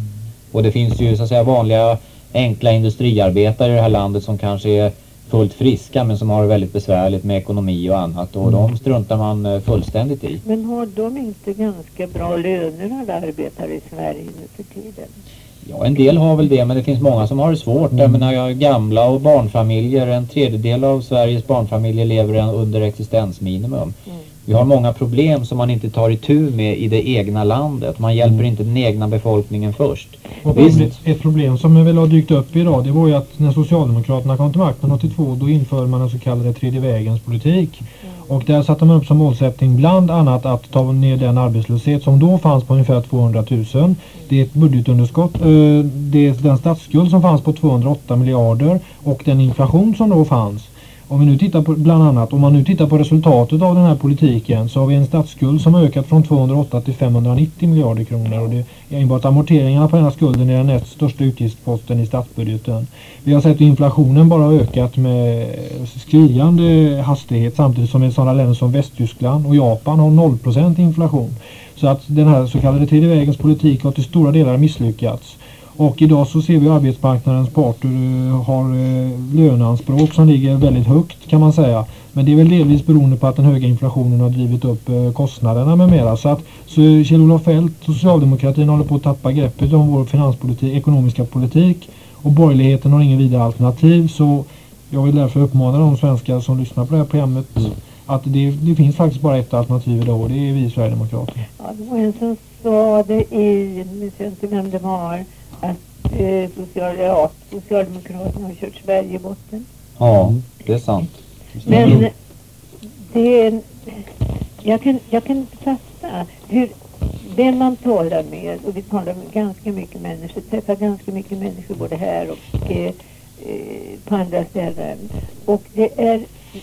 Och det finns ju så att säga vanliga enkla industriarbetare i det här landet som kanske är fullt friska men som har det väldigt besvärligt med ekonomi och annat. Och de struntar man eh, fullständigt i. Men har de inte ganska bra löner alla arbetare i Sverige nu för tiden? Ja, en del har väl det, men det finns många som har det svårt. Jag menar, gamla och barnfamiljer, en tredjedel av Sveriges barnfamiljer lever en- under existensminimum. Vi har många problem som man inte tar itu med i det egna landet. Man hjälper inte den egna befolkningen först. Och Visst. problem, ett problem som väl har dykt upp idag, det var ju att när Socialdemokraterna kom till makten åttiotvå, då införde man den så kallade tredje vägens politik. Och där satte man upp som målsättning bland annat att ta ner den arbetslöshet som då fanns på ungefär tvåhundratusen. Det är ett budgetunderskott, eh, det är den statsskuld som fanns på tvåhundraåtta miljarder och den inflation som då fanns. Om vi nu tittar på bland annat, om man nu tittar på resultatet av den här politiken, så har vi en statsskuld som har ökat från tvåhundraåtta till femhundranittio miljarder kronor, och det är enbart amorteringarna på den här skulden är den näst största utgiftsposten i statsbudgeten. Vi har sett att inflationen bara har ökat med skriande hastighet, samtidigt som i sådana länder som Västtyskland och Japan har noll procent inflation. Så att den här så kallade tredje vägens politik har till stora delar misslyckats. Och idag så ser vi arbetsmarknadens parter uh, har uh, löneanspråk som ligger väldigt högt, kan man säga. Men det är väl delvis beroende på att den höga inflationen har drivit upp uh, kostnaderna med mera. Så att så Kjell-Olof Feldt och socialdemokratin håller på att tappa greppet om vår finanspolitik, ekonomiska politik, och borgerligheten har ingen vidare alternativ. Så jag vill därför uppmana de svenskar som lyssnar på det här programmet mm. att det, det finns faktiskt bara ett alternativ idag, och det är vi Sverigedemokrater. Ja, det var en som sa det i, nu ser jag inte vem det var, att eh, social, ja, Socialdemokraterna har kört Sverige i botten. Ja, det är sant. Men det är en, jag, kan, jag kan inte fatta hur den man talar med, och vi talar med ganska mycket människor, träffar ganska mycket människor både här och eh, eh, på andra ställen. Och det är,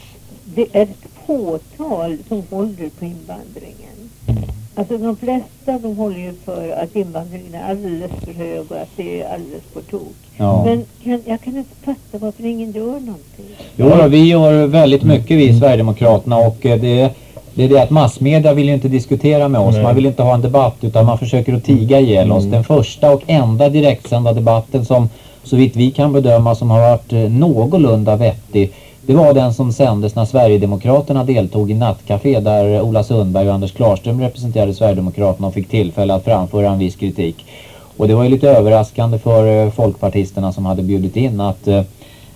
det är ett fåtal som håller på invandringen. Alltså de flesta de håller ju för att invandringen är alldeles för hög och att det är alldeles på tok. Ja. Men kan, jag kan inte fatta varför ingen gör någonting. Jo, vi gör väldigt mycket vi Sverigedemokraterna, och eh, det, det är det att massmedia vill ju inte diskutera med oss. Nej. Man vill inte ha en debatt, utan man försöker att tiga ihjäl oss. Den första och enda direktsända debatten som så vitt vi kan bedöma som har varit eh, någorlunda vettig, det var den som sändes när Sverigedemokraterna deltog i Nattcafé, där Ola Sundberg och Anders Klarström representerade Sverigedemokraterna och fick tillfälle att framföra en viss kritik. Och det var ju lite överraskande för eh, folkpartisterna som hade bjudit in att, eh,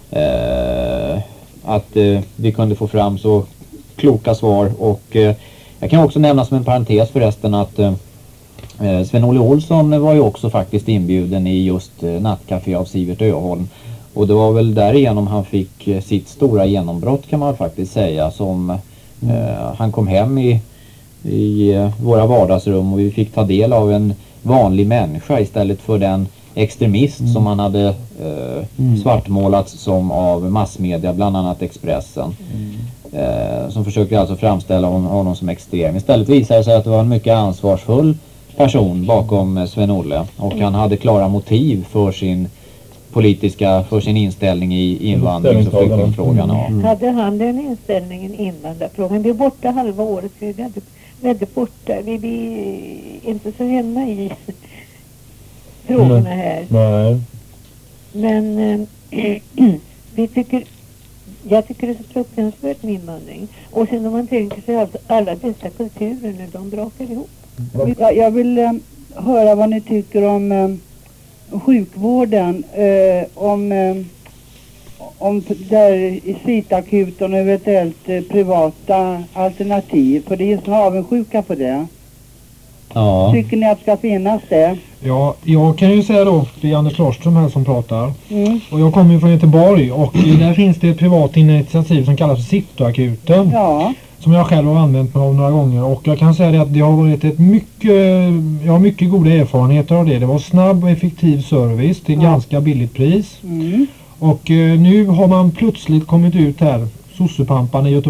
att eh, vi kunde få fram så kloka svar. Och eh, jag kan också nämna som en parentes förresten att eh, Sven-Olle Olsson var ju också faktiskt inbjuden i just eh, Nattcafé av Sivert Öholm. Och det var väl därigenom han fick eh, sitt stora genombrott, kan man faktiskt säga. Som eh, han kom hem i, i eh, våra vardagsrum, och vi fick ta del av en vanlig människa istället för den extremist mm. som han hade eh, mm. svartmålats som av massmedia, bland annat Expressen. Mm. Eh, som försöker alltså framställa hon, honom som extrem. Istället visade det sig att det var en mycket ansvarsfull person bakom eh, Sven-Olle. Och han hade klara motiv för sin politiska, för sin inställning i invandrings- och flyktingfrågan. Ja. Mm. Hade han den inställningen i invandrarfrågan? Vi är borta halva året, så vi är väldigt, väldigt borta. Vi, vi är inte så hemma i frågorna här. Nej. Men äh, vi tycker, jag tycker det är så fruktansvärt med invandring. Och sen om man tänker sig alltså alla dessa kulturer när de brakar ihop. Jag, jag vill äh, höra vad ni tycker om äh, sjukvården, eh, om, eh, om där i sitakuten och eventuellt eh, privata alternativ. För det är så avundsjuka på det. Ja. Tycker ni att det ska finnas det? Ja, jag kan ju säga då, det är Anders Klarström här som pratar. Mm. Och jag kommer ju från Göteborg, och där finns det ett privat initiativ som kallas för Cityakuten. Ja. Som jag själv har använt mig av några gånger, och jag kan säga det att det har varit ett mycket, jag har mycket goda erfarenheter av det. Det var snabb och effektiv service till ja. ganska billigt pris. Mm. Och eh, nu har man plötsligt kommit ut här, sossepampan i Göteborg,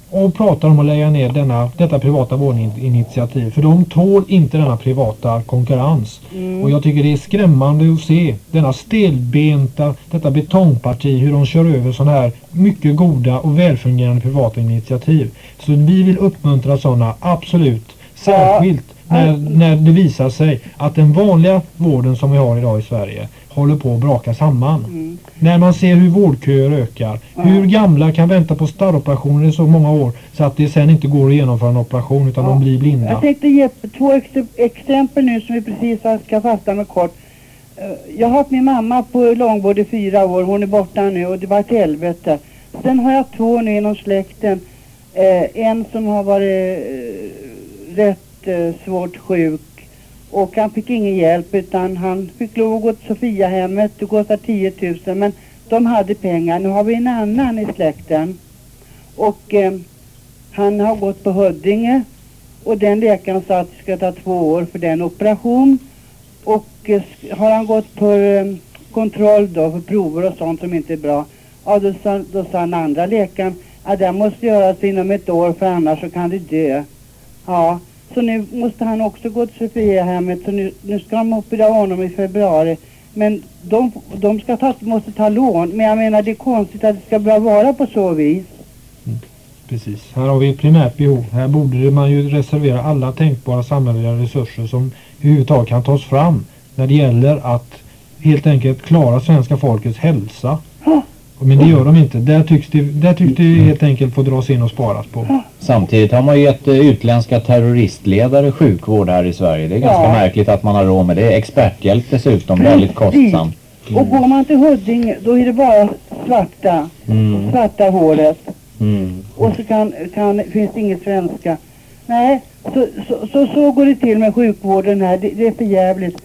och pratar om att lägga ner denna, detta privata vårdinitiativ. För de tål inte denna privata konkurrens. Mm. Och jag tycker det är skrämmande att se denna stelbenta, detta betongparti, hur de kör över sådana här mycket goda och välfungerande privata initiativ. Så vi vill uppmuntra sådana, absolut. Särskilt när, när det visar sig att den vanliga vården som vi har idag i Sverige håller på att braka samman. Mm. När man ser hur vårdköer ökar, Ja. hur gamla kan vänta på starroperationer i så många år så att det sen inte går att genomföra en operation utan Ja. de blir blinda. Jag tänkte ge två ex exempel nu som vi precis ska fasta med kort. Eh, Jag har haft min mamma på långvård i fyra år. Hon är borta nu och det var ett helvete. Sen har jag två nu inom släkten. Eh, en som har varit eh, rätt eh, svårt sjuk. Och han fick ingen hjälp utan han fick lov att gå till Sofiahemmet. Det kostar tio tusen men de hade pengar. Nu har vi en annan i släkten. Och eh, han har gått på Huddinge. Och den läkaren sa att det ska ta två år för den operation. Och eh, har han gått på eh, kontroll då för prover och sånt som inte är bra. Ja då sa, då sa den andra läkaren att det måste göras inom ett år för annars så kan det dö. Ja, så nu måste han också gå till Sofiahemmet. Så nu, nu ska de operera honom i februari. Men de, de ska ta, måste ta lån. Men jag menar det är konstigt att det ska behöva vara på så vis. Precis. Här har vi ett primärt behov. Här borde man ju reservera alla tänkbara samhälleliga resurser som överhuvudtaget kan tas fram när det gäller att helt enkelt klara svenska folkets hälsa. Men det gör de inte. Där tycks det, där tycks det helt enkelt få dras in och sparas på. Samtidigt har man ju gett eh, utländska terroristledare sjukvård här i Sverige. Det är ganska Ja. märkligt att man har råd med det. Experthjälp dessutom, väldigt kostsam. Och går man till Huddinge då är det bara svarta, Mm. svarta håret. Mm. Och så kan, kan, finns det inget svenska. Nej, så, så, så, så går det till med sjukvården här. Det, det är för jävligt.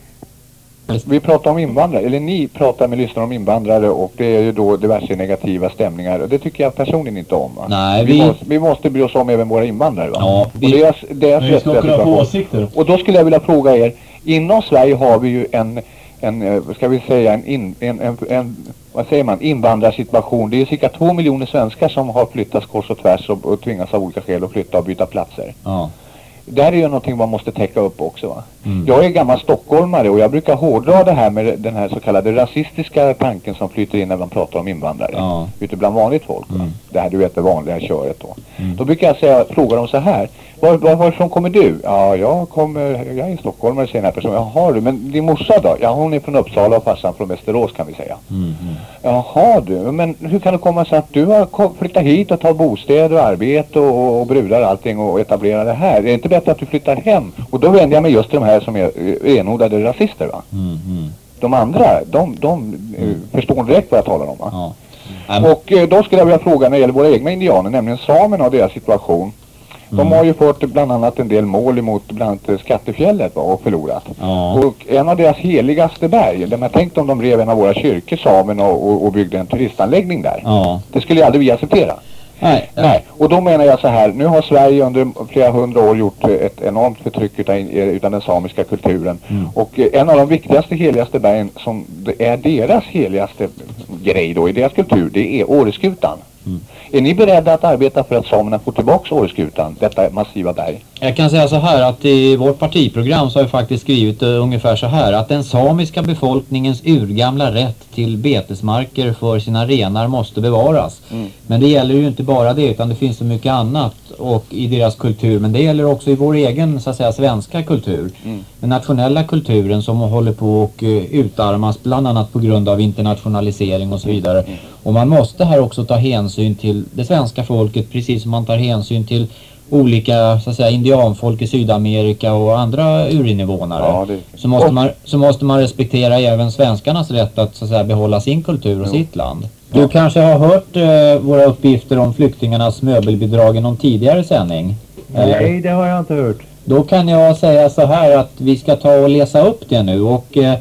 Vi pratar om invandrare, eller ni pratar med lyssnare om invandrare och det är ju då diverse negativa stämningar. Det tycker jag personligen inte om. Va? Nej, vi... vi- Vi, måste, vi måste bry oss om även våra invandrare. Va? Ja, och vi- deras, deras Men vi ska rättsliga kunna få situation. åsikter. Och då skulle jag vilja fråga er, inom Sverige har vi ju en, en eh, ska vi säga, en, in, en, en, en vad säger man, invandrarsituation. Det är cirka två miljoner svenskar som har flyttats kors och tvärs och, och tvingas av olika skäl att flytta och byta platser. Ja. Det här är ju någonting man måste täcka upp också va. Mm. Jag är gammal stockholmare och jag brukar hårdra det här med den här så kallade rasistiska tanken som flyter in när man pratar om invandrare. Ja. Ute bland vanligt folk. va. Mm. Det här du vet det vanliga köret då. Mm. Då brukar jag säga, fråga dem så här. Var, var, varifrån kommer du? Ja, jag kommer, jag är stockholmare säger den här personen. Jaha du, men din morsa då? Ja, hon är från Uppsala och farsan från Västerås kan vi säga. Mm. Mm. Jaha du, men hur kan det komma sig att du har kom- flyttat hit och tagit bostäder och arbete och, och brudar och allting och etablerar det här? Är det inte bättre att du flyttar hem? Och då vänder jag mig just till de här som är eh, renodlade rasister va? Mm. Mm. De andra, de, de eh, förstår direkt vad jag talar om va? Ja. Ähm, Och eh, då skulle jag vilja fråga när det gäller våra egna indianer, nämligen samerna och deras situation. De Mm. har ju fått bland annat en del mål emot bland annat eh, Skattefjället va, och förlorat. Ja. Och en av deras heligaste berg, där man tänkt om de rev en av våra kyrkor, samerna, och, och, och byggde en turistanläggning där. Ja. Det skulle aldrig vi acceptera. Nej. Nej, och då menar jag så här, nu har Sverige under flera hundra år gjort eh, ett enormt förtryck utan, utan den samiska kulturen. Mm. Och eh, en av de viktigaste, heligaste bergen som det är deras heligaste grej då i deras kultur, det är Åreskutan. Mm. Är ni beredda att arbeta för att samerna får tillbaka Åreskutan, detta massiva berg? Jag kan säga så här att i vårt partiprogram så har vi faktiskt skrivit uh, ungefär så här att den samiska befolkningens urgamla rätt till betesmarker för sina renar måste bevaras. Mm. Men det gäller ju inte bara det utan det finns så mycket annat och i deras kultur, men det gäller också i vår egen så att säga svenska kultur. Mm. Den nationella kulturen som håller på och uh, utarmas bland annat på grund av internationalisering och så vidare. Mm. Och man måste här också ta hänsyn till det svenska folket precis som man tar hänsyn till olika så att säga indianfolk i Sydamerika och andra urinvånare. Ja, det... Så måste man så måste man respektera även svenskarnas rätt att så att säga behålla sin kultur och Jo. sitt land. Du kanske har hört eh, våra uppgifter om flyktingarnas möbelbidrag i någon tidigare sändning? Eller? Nej, det har jag inte hört. Då kan jag säga så här att vi ska ta och läsa upp det nu och eh,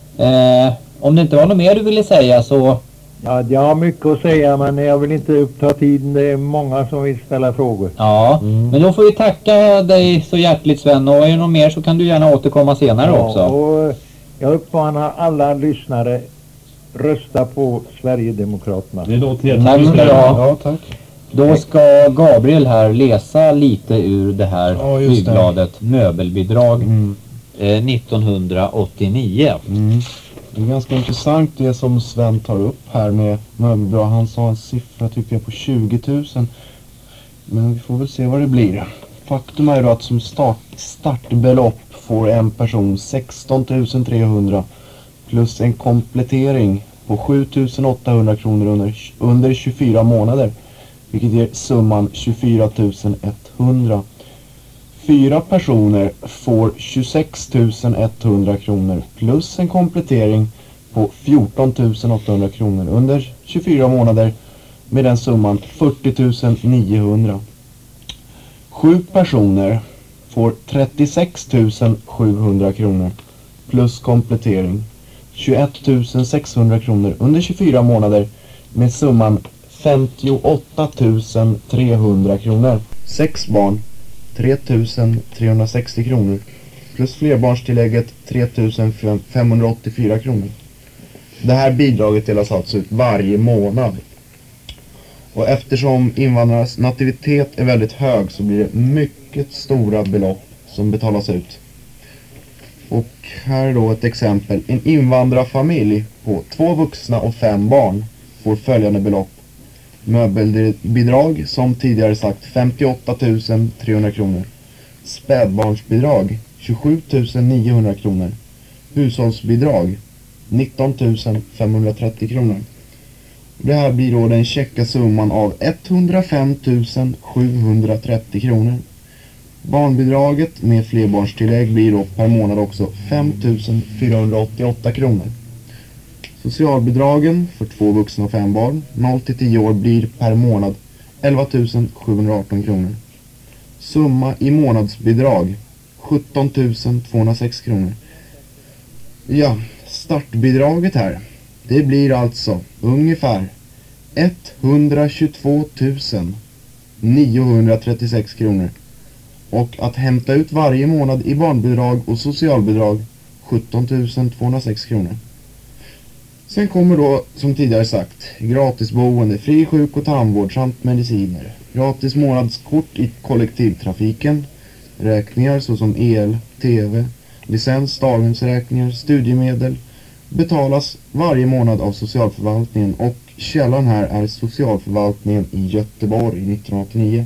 eh, om det inte var något mer du ville säga så... Ja, jag har mycket att säga men jag vill inte uppta tiden. Det är många som vill ställa frågor. Ja, Mm. men då får vi tacka dig så hjärtligt Sven och är det något mer så kan du gärna återkomma senare Ja, också. och jag uppmanar alla lyssnare rösta på Sverigedemokraterna. Det låter helt Tack ska du ha. Ja, tack. Då ska Gabriel här läsa lite ur det här Ja, just det. flygbladet Möbelbidrag Mm. eh, nittonhundraåttionio. Mm. Det är ganska intressant det som Sven tar upp här med möbelbidrag. Han sa en siffra tycker jag på tjugo tusen. Men vi får väl se vad det blir. Faktum är då att som start, startbelopp får en person sexton tusen trehundra plus en komplettering på sju tusen åttahundra kronor under, under tjugofyra månader. Vilket ger summan tjugofyra tusen etthundra. Fyra personer får tjugosex tusen etthundra kronor plus en komplettering på fjorton tusen åttahundra kronor under tjugofyra månader med den summan fyrtio tusen niohundra. Sju personer får trettiosex tusen sjuhundra kronor plus komplettering tjugoett tusen sexhundra kronor under tjugofyra månader med summan femtioåtta tusen trehundra kronor. Sex barn tre tusen trehundrasextio kronor plus flerbarnstillägget tre tusen femhundraåttiofyra kronor. Det här bidraget delas alltså ut varje månad. Och eftersom invandrarnas nativitet är väldigt hög så blir det mycket stora belopp som betalas ut. Och här är då ett exempel. En invandrarfamilj på två vuxna och fem barn får följande belopp. Möbelbidrag som tidigare sagt femtioåtta tusen trehundra kronor. Spädbarnsbidrag tjugosju tusen niohundra kronor. Hushållsbidrag nitton tusen femhundratrettio kronor. Det här blir då den checka summan av etthundrafem tusen sjuhundratrettio kronor. Barnbidraget med flerbarnstillägg blir då per månad också fem tusen fyrahundraåttioåtta kronor. Socialbidragen för två vuxna och fem barn noll till tio år blir per månad elva tusen sjuhundraarton kronor. Summa i månadsbidrag sjutton tusen tvåhundrasex kronor. Ja, startbidraget här. Det blir alltså ungefär etthundratjugotvå tusen niohundratrettiosex kronor. Och att hämta ut varje månad i barnbidrag och socialbidrag sjutton tusen tvåhundrasex kronor. Sen kommer då, som tidigare sagt, gratisboende, fri sjuk- och tandvård samt mediciner. Gratis månadskort i kollektivtrafiken. Räkningar såsom el, tv, licens, daghemsräkningar, studiemedel betalas varje månad av socialförvaltningen, och källan här är socialförvaltningen i Göteborg nittonhundraåttionio.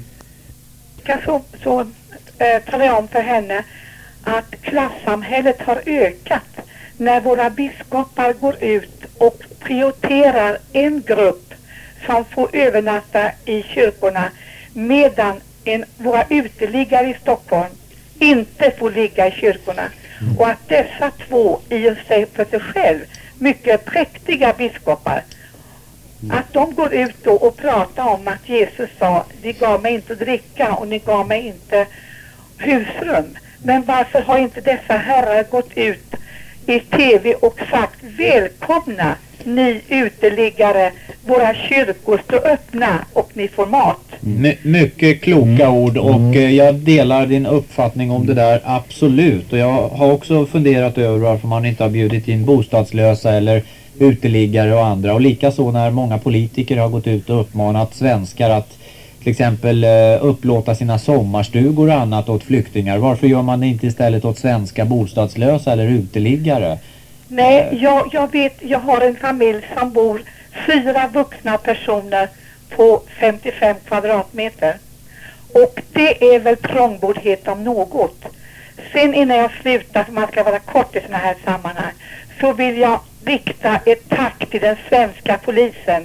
Så, så eh, talar jag om för henne att klassamhället har ökat när våra biskopar går ut och prioriterar en grupp som får övernatta i kyrkorna, medan en, våra uteliggare i Stockholm inte får ligga i kyrkorna. Mm. Och att dessa två i och sig för sig själv mycket präktiga biskopar, mm. att de går ut då och pratar om att Jesus sa, ni gav mig inte att dricka och ni gav mig inte husrum. Men varför har inte dessa herrar gått ut i tv och sagt, välkomna ni uteliggare, våra kyrkor står öppna och ni får mat. My, mycket kloka ord, och mm. jag delar din uppfattning om det där, absolut. Och jag har också funderat över varför man inte har bjudit in bostadslösa eller uteliggare och andra. Och likaså när många politiker har gått ut och uppmanat svenskar att till exempel upplåta sina sommarstugor och annat åt flyktingar. Varför gör man det inte istället åt svenska bostadslösa eller uteliggare? Nej, jag, jag vet, jag har en familj som bor fyra vuxna personer på femtiofem kvadratmeter. Och det är väl trångboddhet om något. Sen innan jag slutar, för man ska vara kort i såna här sammanhang, så vill jag rikta ett tack till den svenska polisen.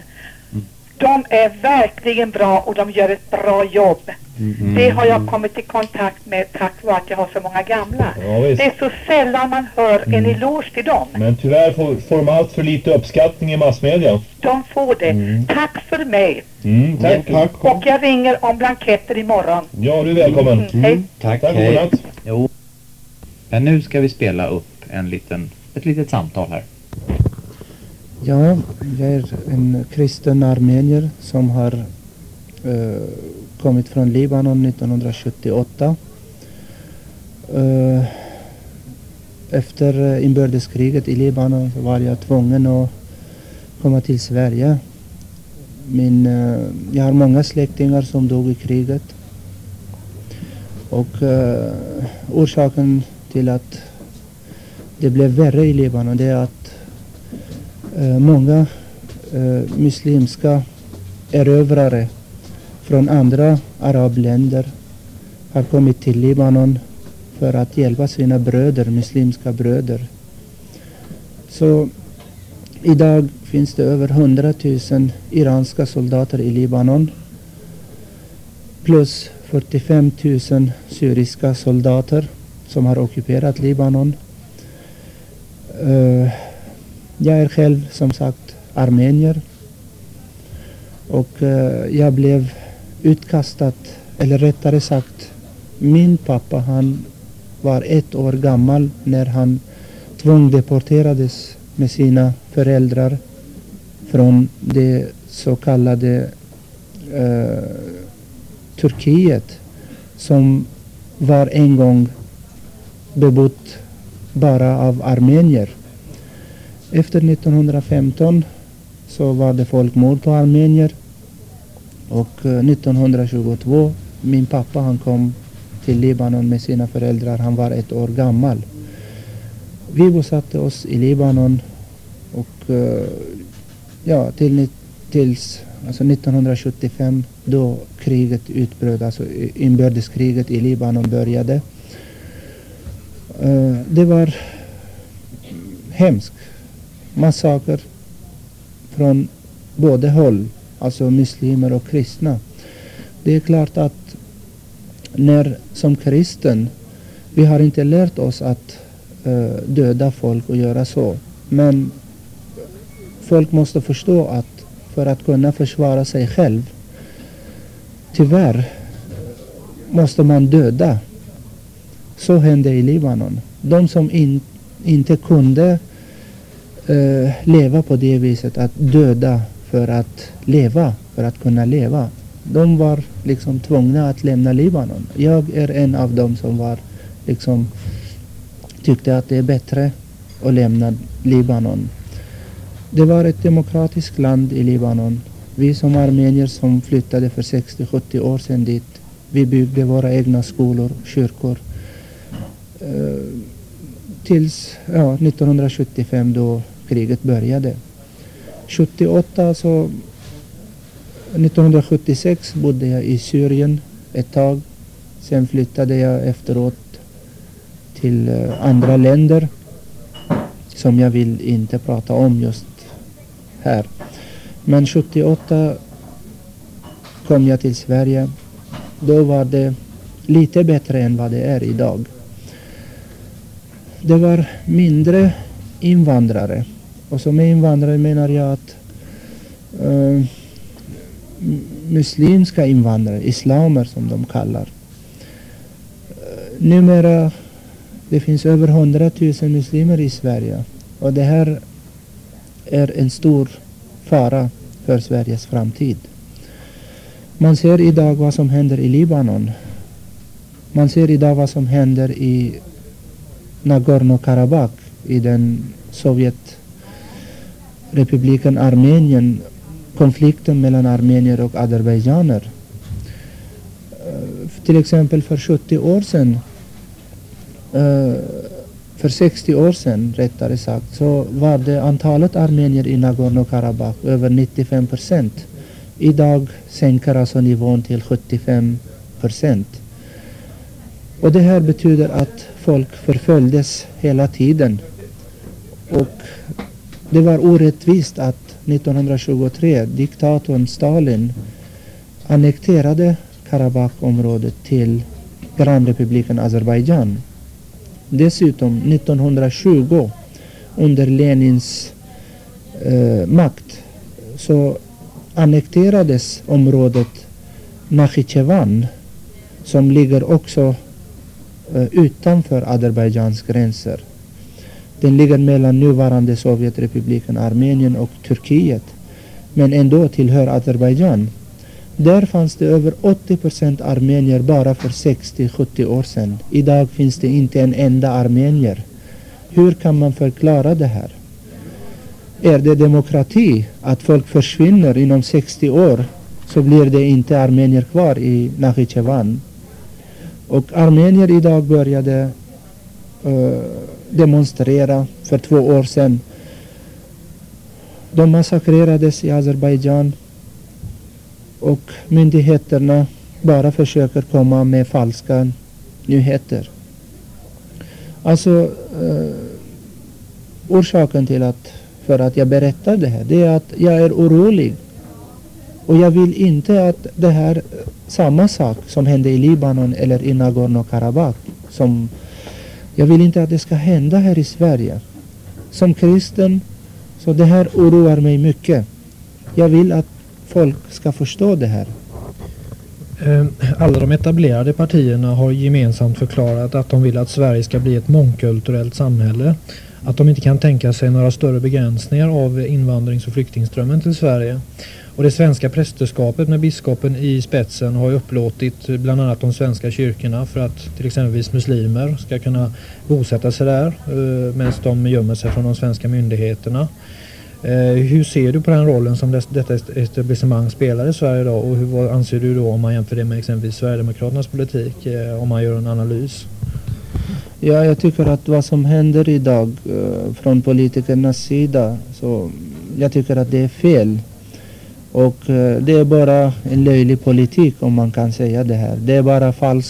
De är verkligen bra och de gör ett bra jobb. Mm. Det har jag kommit i kontakt med tack vare att jag har så många gamla. Ja, det är så sällan man hör mm. en eloge till dem. Men tyvärr får, får de allt för lite uppskattning i massmedia. De får det. Mm. Tack för mig. Mm, tack. Ja, tack. Och jag ringer om blanketter imorgon. Ja, du är välkommen. Mm. Hej. Tack, tack hej. Jo. Men nu ska vi spela upp en liten, ett litet samtal här. Ja, jag är en kristen armenier som har uh, kommit från Libanon nittonhundrasjuttioåtta. Uh, efter inbördeskriget i Libanon så var jag tvungen att komma till Sverige. min, uh, jag har många släktingar som dog i kriget. Och uh, orsaken till att det blev värre i Libanon, det är att uh, många uh, muslimska erövrare från andra arabländer har kommit till Libanon för att hjälpa sina bröder, muslimska bröder. Så idag finns det över hundratusen iranska soldater i Libanon plus fyrtiofem tusen syriska soldater som har ockuperat Libanon. Uh, jag är själv som sagt armenier och uh, jag blev utkastad, eller rättare sagt min pappa, han var ett år gammal när han tvångdeporterades med sina föräldrar från det så kallade uh, Turkiet, som var en gång bebott bara av armenier. Efter nittonhundrafemton så var det folkmord på armenier och uh, nittonhundratjugotvå min pappa han kom till Libanon med sina föräldrar. Han var ett år gammal. Vi bosatte oss i Libanon och uh, ja, till, tills alltså nittonhundrasjuttiofem då kriget utbröt, alltså inbördeskriget i Libanon började. Uh, det var hemskt. Massaker från både håll, alltså muslimer och kristna. Det är klart att när som kristen, vi har inte lärt oss att uh, döda folk och göra så. Men folk måste förstå att för att kunna försvara sig själv, tyvärr måste man döda. Så hände i Libanon. De som in, inte kunde uh, leva på det viset, att döda för att leva, för att kunna leva, de var liksom tvungna att lämna Libanon. Jag är en av dem som var liksom tyckte att det är bättre att lämna Libanon. Det var ett demokratiskt land i Libanon. Vi som armenier som flyttade för sextio sjuttio år sedan dit, vi byggde våra egna skolor, kyrkor. Uh, tills ja, nittonhundrasjuttiofem då kriget började. sjuttioåtta, så nittonhundrasjuttiosex bodde jag i Syrien ett tag. Sen flyttade jag efteråt till uh, andra länder som jag vill inte prata om just här. Men sjuttioåtta kom jag till Sverige. Då var det lite bättre än vad det är idag. Det var mindre invandrare. Och som invandrare menar jag att uh, muslimska invandrare, islamer som de kallar. Uh, numera det finns över hundratusen muslimer i Sverige. Och det här är en stor fara för Sveriges framtid. Man ser idag vad som händer i Libanon. Man ser idag vad som händer i Nagorno-Karabach, i den Sovjetrepubliken Armenien, konflikten mellan armenier och azerbajdzjaner. Uh, till exempel för sjuttio år sedan, uh, för sextio år sedan rättare sagt, så var det antalet armenier i Nagorno-Karabach över nittiofem procent. Idag sänker alltså nivån till sjuttiofem procent. Och det här betyder att folk förföljdes hela tiden. Och det var orättvist att nittonhundratjugotre diktatorn Stalin annekterade Karabach-området till grannrepubliken Azerbajdzjan. Dessutom nittonhundratjugo under Lenins eh, makt så annekterades området Nakhichevan, som ligger också eh, utanför Azerbajdzjans gränser. Den ligger mellan nuvarande Sovjetrepubliken Armenien och Turkiet, men ändå tillhör Azerbajdzjan. Där fanns det över åttio procent armenier bara för sextio sjuttio år sedan. Idag finns det inte en enda armenier. Hur kan man förklara det här? är det demokrati att folk försvinner inom sextio år, så blir det inte armenier kvar i Nakhichevan. Och armenier idag började uh, demonstrera för två år sedan. De massakrerades i Azerbaijan och myndigheterna bara försöker komma med falska nyheter. Alltså uh, orsaken till att för att jag berättar det här, det är att jag är orolig. Och jag vill inte att det här, samma sak som hände i Libanon eller i Nagorno-Karabakh, som jag vill inte att det ska hända här i Sverige. Som kristen, så det här oroar mig mycket. Jag vill att folk ska förstå det här. Alla de etablerade partierna har gemensamt förklarat att de vill att Sverige ska bli ett mångkulturellt samhälle. Att de inte kan tänka sig några större begränsningar av invandrings- och flyktingströmmen till Sverige. Och det svenska prästerskapet med biskopen i spetsen har ju upplåtit bland annat de svenska kyrkorna för att till exempelvis muslimer ska kunna bosätta sig där eh, medan de gömmer sig från de svenska myndigheterna. Eh, hur ser du på den rollen som des, detta etablissemang spelar i Sverige idag, och hur, vad anser du då om man jämför det med exempelvis Sverigedemokraternas politik, eh, om man gör en analys? Ja, jag tycker att vad som händer idag eh, från politikernas sida, så jag tycker att det är fel. Och eh, det är bara en löjlig politik, om man kan säga det här. Det är bara falsk.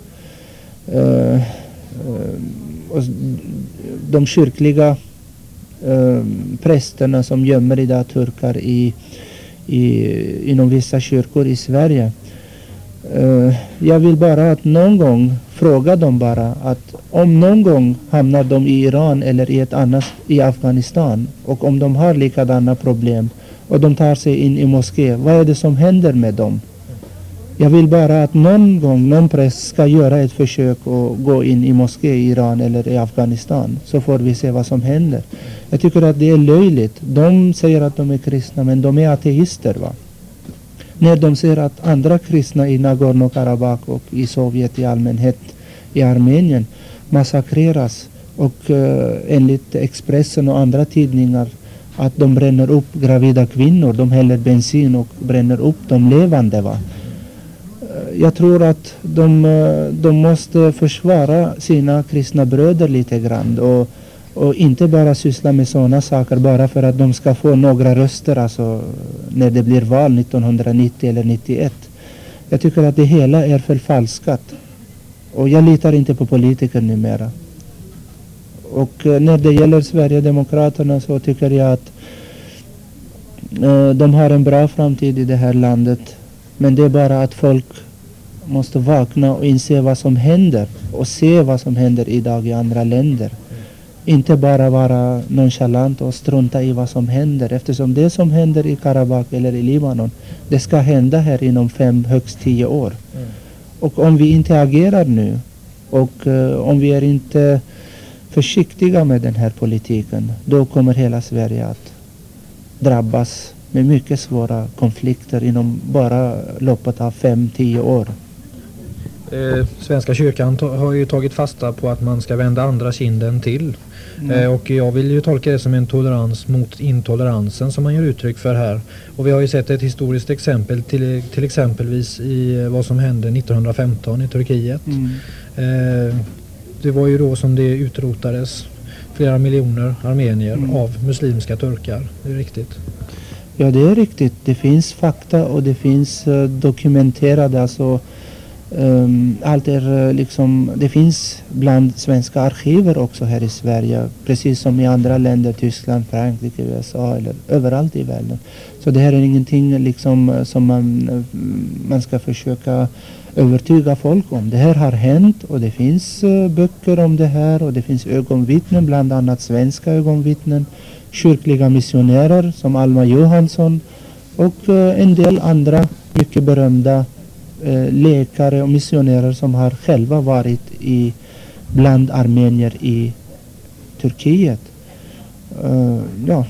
Eh, eh, och de kyrkliga eh, prästerna som gömmer idag turkar i, i, inom vissa kyrkor i Sverige. Uh, jag vill bara att någon gång fråga dem bara att om någon gång hamnar de i Iran eller i ett annat i Afghanistan, och om de har likadana problem och de tar sig in i moské, vad är det som händer med dem? Jag vill bara att någon gång någon präst ska göra ett försök att gå in i moské i Iran eller i Afghanistan, så får vi se vad som händer. Jag tycker att det är löjligt. De säger att de är kristna, men de är ateister, va? När de ser att andra kristna i Nagorno-Karabakh och i Sovjet i allmänhet, i Armenien, massakreras, och uh, enligt Expressen och andra tidningar att de bränner upp gravida kvinnor, de häller bensin och bränner upp de levande, va? Uh, jag tror att de, uh, de måste försvara sina kristna bröder lite grann, och Och inte bara syssla med sådana saker bara för att de ska få några röster, alltså när det blir val nittonhundranittio eller nittioett. Jag tycker att det hela är förfalskat. Och jag litar inte på politiker numera. Och eh, när det gäller Sverigedemokraterna, så tycker jag att eh, de har en bra framtid i det här landet. Men det är bara att folk måste vakna och inse vad som händer. Och se vad som händer idag i andra länder. Inte bara vara nonchalant och strunta i vad som händer. Eftersom det som händer i Karabakh eller i Libanon, det ska hända här inom fem, högst tio år. Mm. Och om vi inte agerar nu, och uh, om vi är inte försiktiga med den här politiken, då kommer hela Sverige att drabbas med mycket svåra konflikter inom bara loppet av fem, tio år. Eh, Svenska kyrkan to- har ju tagit fasta på att man ska vända andra kinden till. Mm. Eh, och jag vill ju tolka det som en tolerans mot intoleransen som man ger uttryck för här. Och vi har ju sett ett historiskt exempel till, till exempelvis i vad som hände nittonhundrafemton i Turkiet. Mm. Eh, det var ju då som det utrotades flera miljoner armenier mm. av muslimska turkar. Det är riktigt. Ja, det är riktigt. Det finns fakta och det finns uh, dokumenterade, alltså Um, allt är uh, liksom, det finns bland svenska arkiver också här i Sverige, precis som i andra länder, Tyskland, Frankrike, U S A eller överallt i världen. Så det här är ingenting liksom som man, man ska försöka övertyga folk om. Det här har hänt, och det finns uh, böcker om det här, och det finns ögonvittnen, bland annat svenska ögonvittnen, kyrkliga missionärer som Alma Johansson och uh, en del andra mycket berömda Eh, läkare och missionärer som har själva varit i bland armenier i Turkiet. Uh, ja.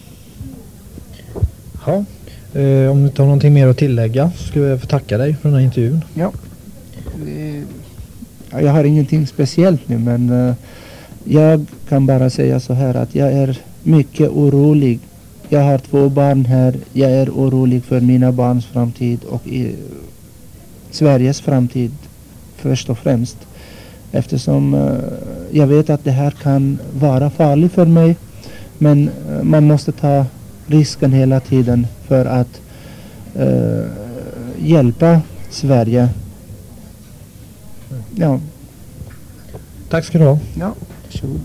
Ja. Eh, om du tar någonting mer att tillägga, så skulle jag få tacka dig för den här intervjun. Ja. Eh, jag har ingenting speciellt nu, men uh, jag kan bara säga så här att jag är mycket orolig. Jag har två barn här. Jag är orolig för mina barns framtid och i Sveriges framtid först och främst. Eftersom uh, jag vet att det här kan vara farligt för mig. Men uh, man måste ta risken hela tiden för att uh, hjälpa Sverige. Ja. Tack ska du ha. Ja, varsågod.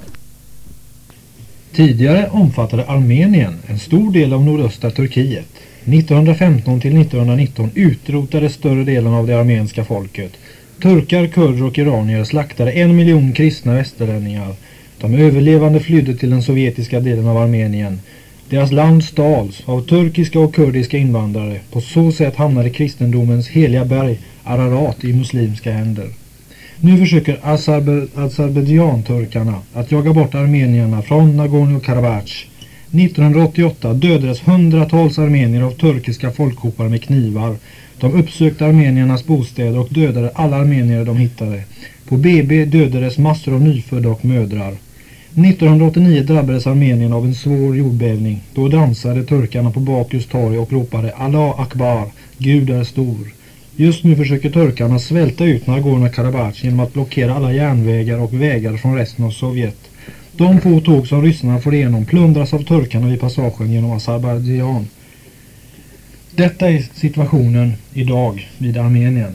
Tidigare omfattade Armenien en stor del av nordöstra Turkiet. nittonhundrafemton till nittonhundranitton utrotades större delen av det armenska folket. Turkar, kurder och iranier slaktade en miljon kristna västerlänningar. De överlevande flydde till den sovjetiska delen av Armenien. Deras land stals av turkiska och kurdiska invandrare. På så sätt hamnade kristendomens heliga berg Ararat i muslimska händer. Nu försöker Azerbe- Azerbaijan-turkarna att jaga bort armenierna från Nagorno-Karabach. nittonhundraåttioåtta dödades hundratals armenier av turkiska folkhopar med knivar. De uppsökte armeniernas bostäder och dödade alla armenier de hittade. På B B dödades massor av nyfödda och mödrar. nittonhundraåttionio drabbades Armenien av en svår jordbävning. Då dansade turkarna på Bakus torg och ropade Allah Akbar, Gud är stor. Just nu försöker turkarna svälta ut Nagorno-Karabach genom att blockera alla järnvägar och vägar från resten av Sovjet. De få tåg som ryssarna får igenom plundras av turkarna vid passagen genom Azerbaijan. Detta är situationen idag vid Armenien.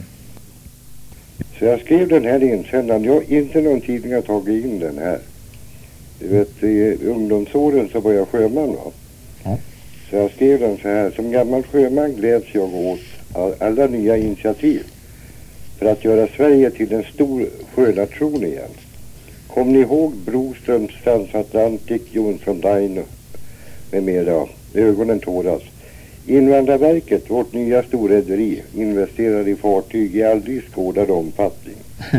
Så jag skrev den här insändaren. Jag har inte någon tidning har tagit in den här. Du vet, i ungdomsåren så var jag sjöman, va? Ja. Så jag skrev den så här. Som gammal sjöman gläds jag åt alla nya initiativ för att göra Sverige till en stor sjönation igen. Kom ni ihåg Broströms, Transatlantic, Jonsson Line med mera? Ögonen tåras. Invandrarverket, vårt nya storrederi, investerar i fartyg i aldrig skådad omfattning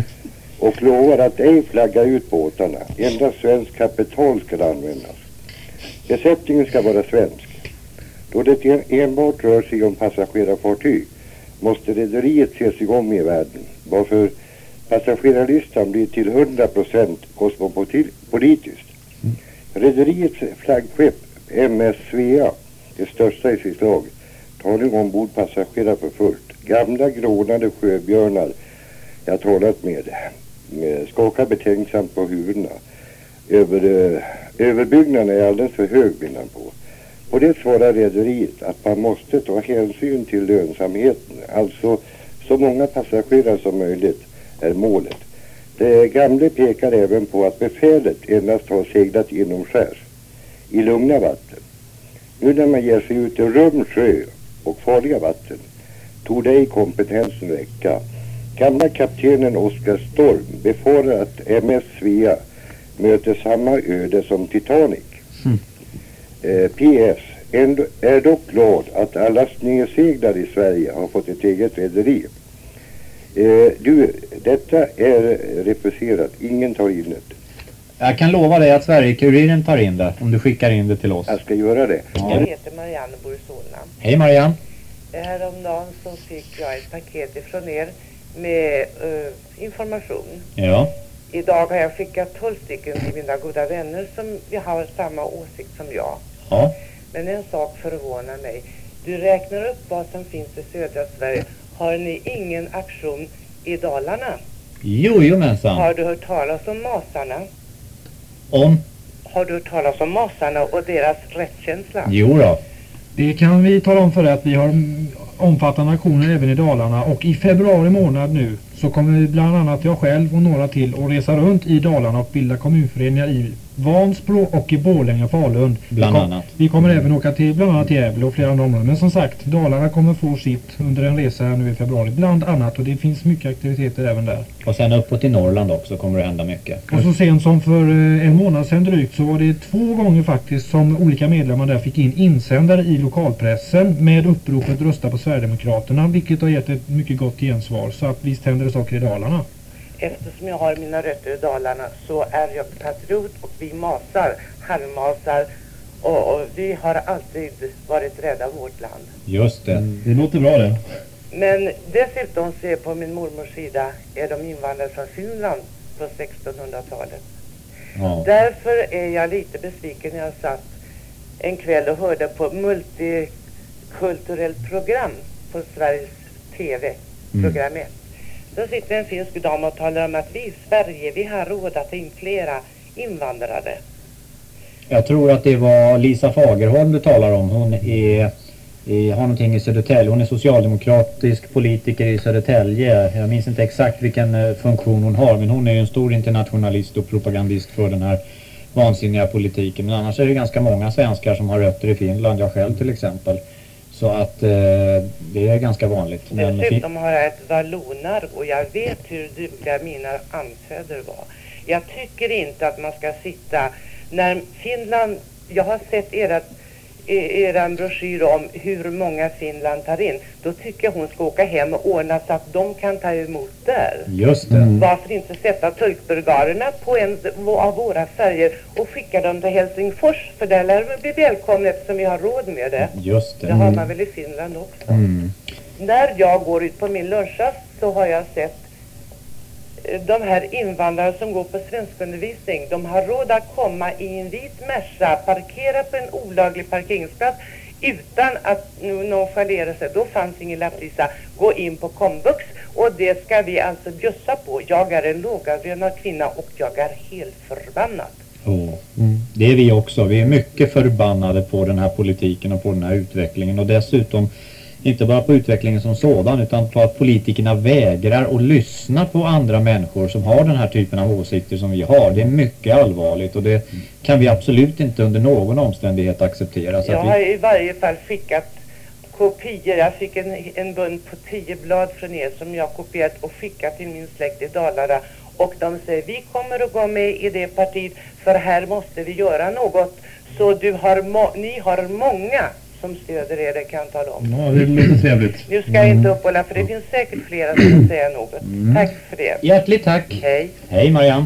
och lovar att ej flagga ut båtarna. Endast svensk kapital ska användas. Besättningen ska vara svensk. Då det enbart rör sig om passagerarfartyg måste rederiet ses igång i världen, varför passagerarlistan blir till hundra procent kosmopolitiskt. Rederiets flaggskepp M S Svea, det största i sitt slag, tar nu ombord passagerare för fullt. Gamla grånade sjöbjörnar jag talat med, med skakar betänksamt på huvudena. Över, uh, överbyggnaden är alldeles för hög, vill han på. Och det svarar rederiet att man måste ta hänsyn till lönsamheten. Alltså så många passagerare som möjligt är målet. Det gamla pekar även på att befälet endast har seglat inomskärs i lugna vatten. Nu när man ger sig ut i rum, sjö och farliga vatten tog det i kompetensen räcka. Gamla kaptenen Oskar Storm befarar att M S Svea möter samma öde som Titanic. Mm. Eh, P S Ändå, är dock glad att alla snöseglare i Sverige har fått ett eget rederi. Eh, du, detta är refuserat. Ingen tar in det. Jag kan lova dig att Sverige-Kuriren tar in det om du skickar in det till oss. Jag ska göra det. Ja. Jag heter Marianne och bor i Solna. Hej Marianne. Häromdagen så fick jag ett paket ifrån er med uh, information. Ja. Idag har jag skickat tolv stycken till mina goda vänner som har samma åsikt som jag. Ja. Men en sak förvånar mig. Du räknar upp vad som finns i södra Sverige. Har ni ingen aktion i Dalarna? Jo, jo mensan. Har du hört talas om masarna? Om? Har du hört talas om masarna och deras rättskänsla? Jo då. Det kan vi tala om för att vi har omfattande aktioner även i Dalarna. Och i februari månad nu så kommer vi bland annat jag själv och några till att resa runt i Dalarna och bilda kommunföreningar i Vansbro och i Borlänge och Falun. Bland vi kom, annat. Vi kommer även åka till bland annat Gävle och flera andra områden. Men som sagt, Dalarna kommer få sitt under en resa här nu i februari. Bland annat, och det finns mycket aktiviteter även där. Och sen uppåt i Norrland också kommer det hända mycket. Och så sent som för en månad sedan drygt så var det två gånger faktiskt som olika medlemmar där fick in insändare i lokalpressen med uppropet rösta på Sverigedemokraterna, vilket har gett ett mycket gott gensvar. Så att visst händer det saker i Dalarna. Eftersom jag har mina rötter i Dalarna så är jag patriot och vi masar, halvmasar och, och vi har alltid varit rädda av vårt land. Just det. Mm, det låter bra det. Men dessutom ser på min mormors sida är de invandrare från Finland på sextonhundratalet. Ja. Därför är jag lite besviken när jag satt en kväll och hörde på multikulturellt program på Sveriges T V, program ett. Så sitter en finsk dam och talar om att vi i Sverige, vi har råd att ta in flera invandrare. Jag tror att det var Lisa Fagerholm du talar om. Hon är, är, har någonting i Södertälje. Hon är socialdemokratisk politiker i Södertälje. Jag minns inte exakt vilken eh, funktion hon har. Men hon är ju en stor internationalist och propagandist för den här vansinniga politiken. Men annars är det ganska många svenskar som har rötter i Finland. Jag själv till exempel. Så att eh, det är ganska vanligt. Men dessutom har jag ett vallonar och jag vet hur dugliga mina anfäder var. Jag tycker inte att man ska sitta... När Finland, jag har sett era, era broschyr om hur många Finland tar in. Då tycker jag hon ska åka hem och ordna så att de kan ta emot där. Just det. Mm. Varför inte sätta turkbulgarerna på en av våra färger och skicka dem till Helsingfors? För där lär vi bli välkomna eftersom vi har råd med det. Just det. Det har man väl i Finland också. Mm. När jag går ut på min lunchrast så har jag sett de här invandrare som går på svenskundervisning, de har råd att komma i en vit Merca, parkera på en olaglig parkeringsplats utan att nonchalera sig. Då fanns ingen lapplisa. Gå in på komvux och det ska vi alltså bjussa på. Jag är en lågavlönad kvinna och jag är helt förbannad. Oh. Mm. Det är vi också. Vi är mycket förbannade på den här politiken och på den här utvecklingen. Och dessutom inte bara på utvecklingen som sådan utan på att politikerna vägrar att lyssna på andra människor som har den här typen av åsikter som vi har. Det är mycket allvarligt och det kan vi absolut inte under någon omständighet acceptera. Så jag att vi... har i varje fall skickat kopior. Jag fick en, en bunt på tio blad från er som jag kopierat och skickat till min släkt i Dalarna. Och de säger vi kommer att gå med i det partiet för här måste vi göra något. Så du har må- ni har många som stöder er, det kan jag tala om. Ja, det låter trevligt. Nu ska jag inte uppehålla för det finns säkert flera som vill säga något. Mm. Tack för det. Hjärtligt tack. Hej. Hej Marianne.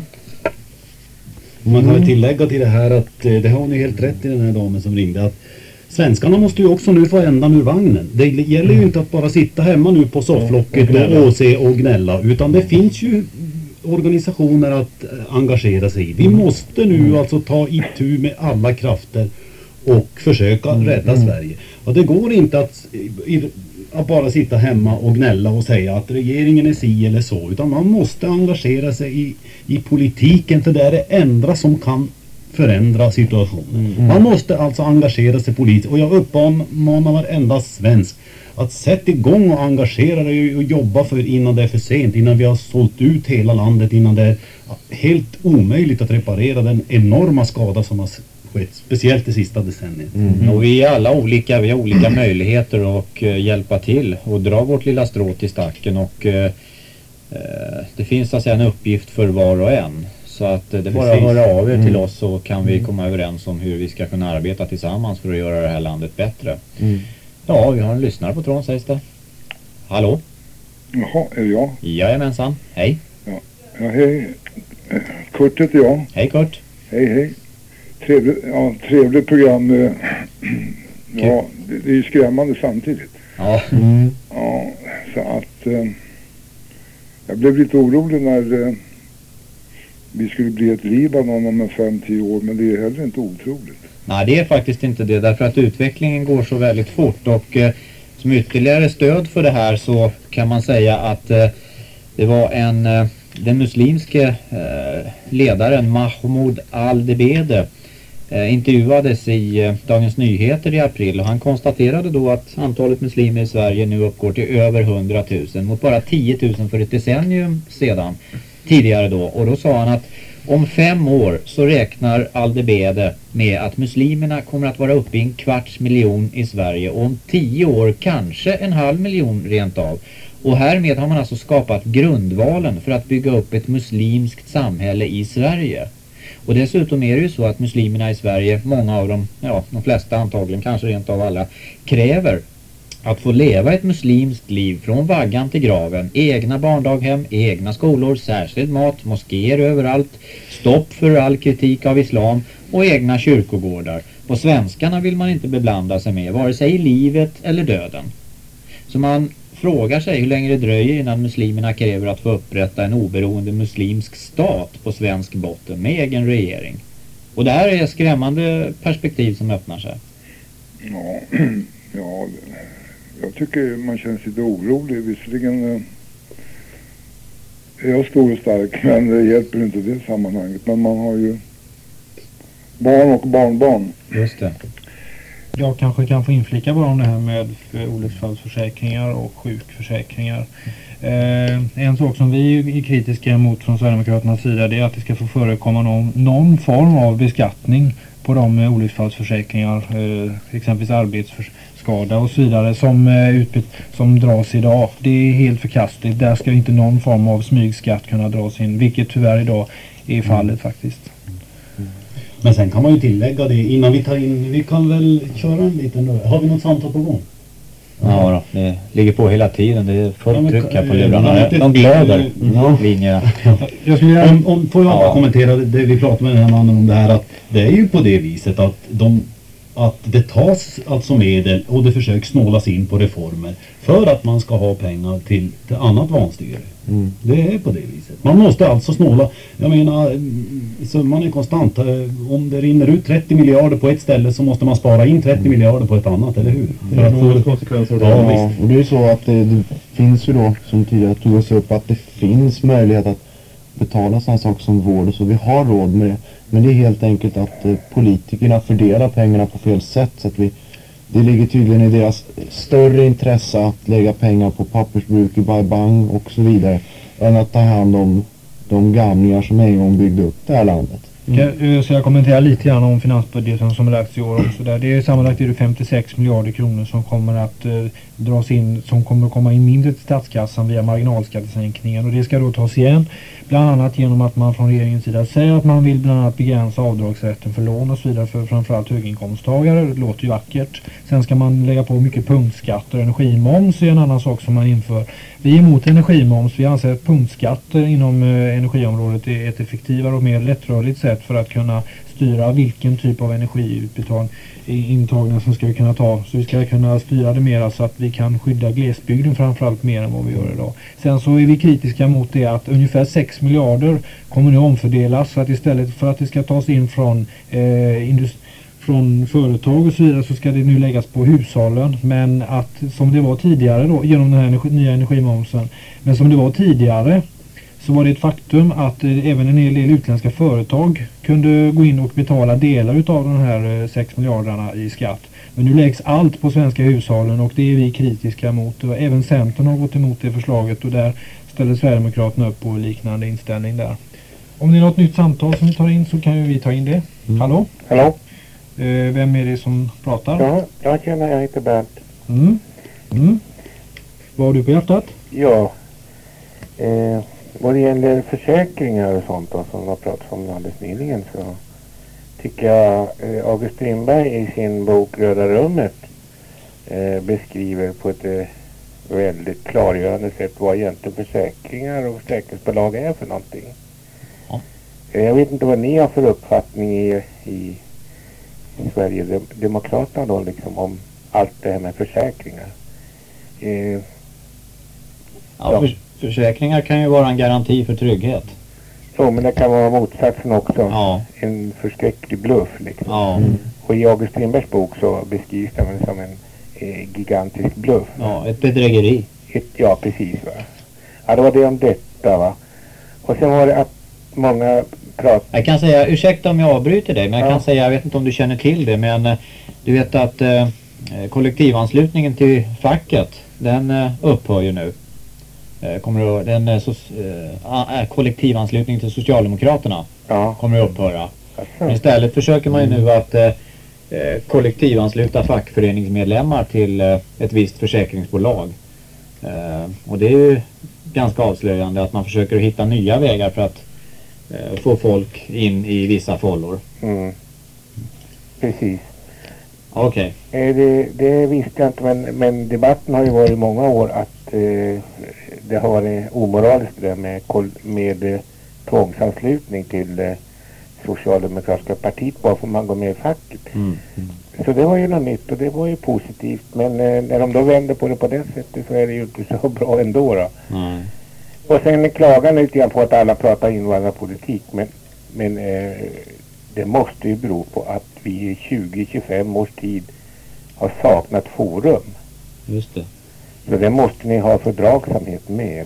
Man kan tillägga till det här att eh, det har ni helt rätt i den här damen som ringde att svenskarna måste ju också nu få ändan ur vagnen. Det gäller ju inte att bara sitta hemma nu på sofflocket och, och se och gnälla utan det finns ju organisationer att engagera sig i. Vi måste nu alltså ta itu med alla krafter och försöka rädda mm. Sverige. Och det går inte att, att bara sitta hemma och gnälla och säga att regeringen är si eller så. Utan man måste engagera sig i, i politiken för det är det enda som kan förändra situationen. Mm. Man måste alltså engagera sig politiskt. Och jag uppmanar varenda svensk att sätta igång och engagera dig och jobba för innan det är för sent. Innan vi har sålt ut hela landet. Innan det är helt omöjligt att reparera den enorma skada som har skett. Speciellt det sista decenniet. Mm. Och vi är alla olika. Vi har olika möjligheter att uh, hjälpa till. Och dra vårt lilla strå till stacken. Och uh, uh, det finns så att säga en uppgift för var och en. Så att det är bara att höra av er till mm. oss så kan vi komma överens om hur vi ska kunna arbeta tillsammans för att göra det här landet bättre. Mm. Ja, vi har en lyssnare på tråden sägs det. Hallå? Jaha, är det jag? Jajamensan, hej. Ja, ja hej. Kurt heter jag. Hej Kurt. Hej, hej. Trevligt, ja, trevligt program. Ja, det, det är ju skrämmande samtidigt. Ja. Mm. Ja, så att eh, jag blev lite orolig när eh, vi skulle bli ett Libanon om en fem till tio år, men det är heller inte otroligt. Nej, det är faktiskt inte det, därför att utvecklingen går så väldigt fort och eh, som ytterligare stöd för det här så kan man säga att eh, det var en eh, den muslimske eh, ledaren Mahmoud al-Debede eh, intervjuades i eh, Dagens Nyheter i april och han konstaterade då att antalet muslimer i Sverige nu uppgår till över hundratusen mot bara tio tusen för ett decennium sedan tidigare då, och då sa han att om fem år så räknar al-Debede med att muslimerna kommer att vara uppe i en kvarts miljon i Sverige och om tio år kanske en halv miljon rent av. Och härmed har man alltså skapat grundvalen för att bygga upp ett muslimskt samhälle i Sverige. Och dessutom är det ju så att muslimerna i Sverige, många av dem, ja de flesta antagligen, kanske rent av alla, kräver att få leva ett muslimskt liv från vaggan till graven. Egna barndaghem, egna skolor, särskild mat, moskéer överallt, stopp för all kritik av islam och egna kyrkogårdar. Och svenskarna vill man inte beblanda sig med, vare sig i livet eller döden. Så man frågar sig hur länge det dröjer innan muslimerna kräver att få upprätta en oberoende muslimsk stat på svensk botten med egen regering. Och det här är skrämmande perspektiv som öppnar sig. Ja, ja jag tycker man känns lite orolig. Visserligen eh, är jag stor och stark, men det hjälper inte det sammanhanget. Men man har ju barn och barnbarn. Just det. Jag kanske kan få inflika bara om det här med olycksfallsförsäkringar och sjukförsäkringar. Eh, en sak som vi är kritiska emot från Sverigedemokraternas sida, det är att det ska få förekomma någon, någon form av beskattning på de eh, olycksfallsförsäkringar, eh, exempelvis arbetsskada och så vidare, som, eh, utbyt, som dras idag. Det är helt förkastligt. Där ska inte någon form av smygskatt kunna dras in, vilket tyvärr idag är fallet mm. faktiskt. Men sen kan man ju tillägga det innan vi tar in, vi kan väl köra en liten, har vi något samtal på gång? Ja då, det ligger på hela tiden, det är fullt ja, tryck här på äh, lurarna, äh, de glöder äh, ja. linjerna. Jag skulle, om, om, får jag bara ja. kommentera det vi pratade med den här mannen om det här, att det är ju på det viset att de att det tas alltså medel och det försöks snålas in på reformer för att man ska ha pengar till, till annat vanstyre. Mm. Det är på det viset. Man måste alltså snåla. Jag menar, summan är konstant. Om det rinner ut trettio miljarder på ett ställe så måste man spara in trettio mm. miljarder på ett annat, eller hur? Mm. För att få det konsekvenser. Ja, ja, och det är ju så att det, det finns ju då, som tidigare tog oss upp, att det finns möjlighet att betala sådana saker som vård och så. Vi har råd med det. Men det är helt enkelt att eh, politikerna fördelar pengarna på fel sätt. Så att vi, det ligger tydligen i deras större intresse att lägga pengar på pappersbruk i Bai Bang och så vidare. Än att ta hand om de gamlingar som en gång byggde upp det här landet. Mm. Så jag kommenterar lite grann om finansbudgeten som är lagts i år också. Där. Det är sammanlagt är det femtiosex miljarder kronor som kommer att eh, dras in, som kommer att komma in mindre till statskassan via marginalskattesänkningen. Och det ska då tas igen, bland annat genom att man från regeringens sida säger att man vill bland annat begränsa avdragsrätten för lån och så vidare för framförallt höginkomsttagare. Det låter ju vackert. Sen ska man lägga på mycket punktskatter. Energimoms är en annan sak som man inför. Vi är emot energimoms. Vi anser att punktskatter inom eh, energiområdet är ett effektivare och mer lättrörligt sätt för att kunna styra vilken typ av energiutbetalning intagning som ska vi kunna ta. Så vi ska kunna styra det mer så att vi kan skydda glesbygden framförallt mer än vad vi gör idag. Sen så är vi kritiska mot det att ungefär sex miljarder kommer nu omfördelas, så att istället för att det ska tas in från eh, industri från företag och så vidare, så ska det nu läggas på hushållen, men att som det var tidigare då genom den här energi, nya energimomsen, men som det var tidigare så var det ett faktum att eh, även en hel del utländska företag kunde gå in och betala delar utav de här eh, sex miljarderna i skatt. Men nu läggs allt på svenska hushållen och det är vi kritiska mot. Och även Centern har gått emot det förslaget och där ställer Sverigedemokraterna upp på liknande inställning där. Om det är något nytt samtal som vi tar in så kan ju vi ta in det. Mm. Hallå? Hallå? Eh, vem är det som pratar? Ja, jag känner, jag heter Bernt. Mm. Mm. Vad har du på hjärtat? Ja, eh, vad det gäller försäkringar och sånt då, som vi har pratat om alldeles nyligen, så tycker jag eh, August Strindberg i sin bok Röda rummet eh, beskriver på ett eh, väldigt klargörande sätt vad egentligen försäkringar och försäkringsbolag är för någonting. Ja. Eh, jag vet inte vad ni har för uppfattning i, i Sverigedemokraterna då liksom om allt det här med försäkringar. Eh, ja, ja. För, försäkringar kan ju vara en garanti för trygghet. Så, men det kan vara motsatsen också. Ja. En förskräcklig bluff liksom. Ja. Mm. Och i August Strindbergs bok så beskrivs det som en eh, gigantisk bluff. Ja, ett bedrägeri. Ett, ja, precis va. Ja, det var det om detta va. Och sen var det att många pratar... Jag kan säga, ursäkta om jag avbryter dig, men jag ja. kan säga, jag vet inte om du känner till det, men eh, du vet att eh, kollektivanslutningen till facket, den eh, upphör ju nu. Eh, kommer du, den eh, so, eh, kollektivanslutningen till Socialdemokraterna ja. kommer att upphöra. Men istället försöker man ju nu att eh, kollektivansluta fackföreningsmedlemmar till eh, ett visst försäkringsbolag. Eh, och det är ju ganska avslöjande att man försöker hitta nya vägar för att eh, få folk in i vissa fållor. Mm. Precis. Okej. Okay. Eh, det, det visste jag inte, men, men debatten har ju varit i många år att eh, det har varit omoraliskt det med, med eh, tvångsanslutning till eh, socialdemokratiska partiet bara för man går med i facket. Mm. Så det var ju något nytt och det var ju positivt. Men eh, när de då vänder på det på det sättet så är det ju inte så bra ändå då. Nej. Och sen klagar lite grann på att alla pratar invandrarpolitik. Men, men eh, det måste ju bero på att vi i tjugo till tjugofem års tid har saknat forum. Just det. Så det måste ni ha fördragsamhet med.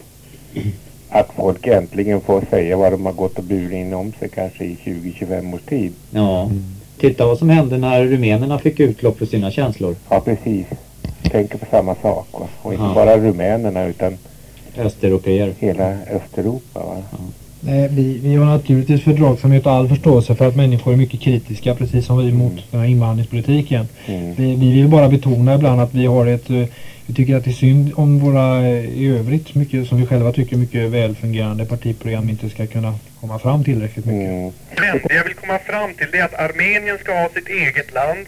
Att folk äntligen får säga vad de har gått och burit inom sig kanske i tjugo till tjugofem års tid. Ja. Mm. Titta vad som hände när rumänerna fick utlopp för sina känslor. Ja, precis. Tänker på samma sak. Va? Och inte ja. bara rumänerna utan östeuropeer. Hela Östeuropa. Va? Ja. Nej, vi, vi har naturligtvis fördragsamhet och all förståelse för att människor är mycket kritiska, precis som vi mot den här invandringspolitiken. Mm. Vi, vi vill bara betona ibland att vi har ett, vi tycker att det är synd om våra i övrigt, mycket som vi själva tycker mycket välfungerande partiprogram inte ska kunna komma fram tillräckligt mycket. Mm. Men det jag vill komma fram till det är att Armenien ska ha sitt eget land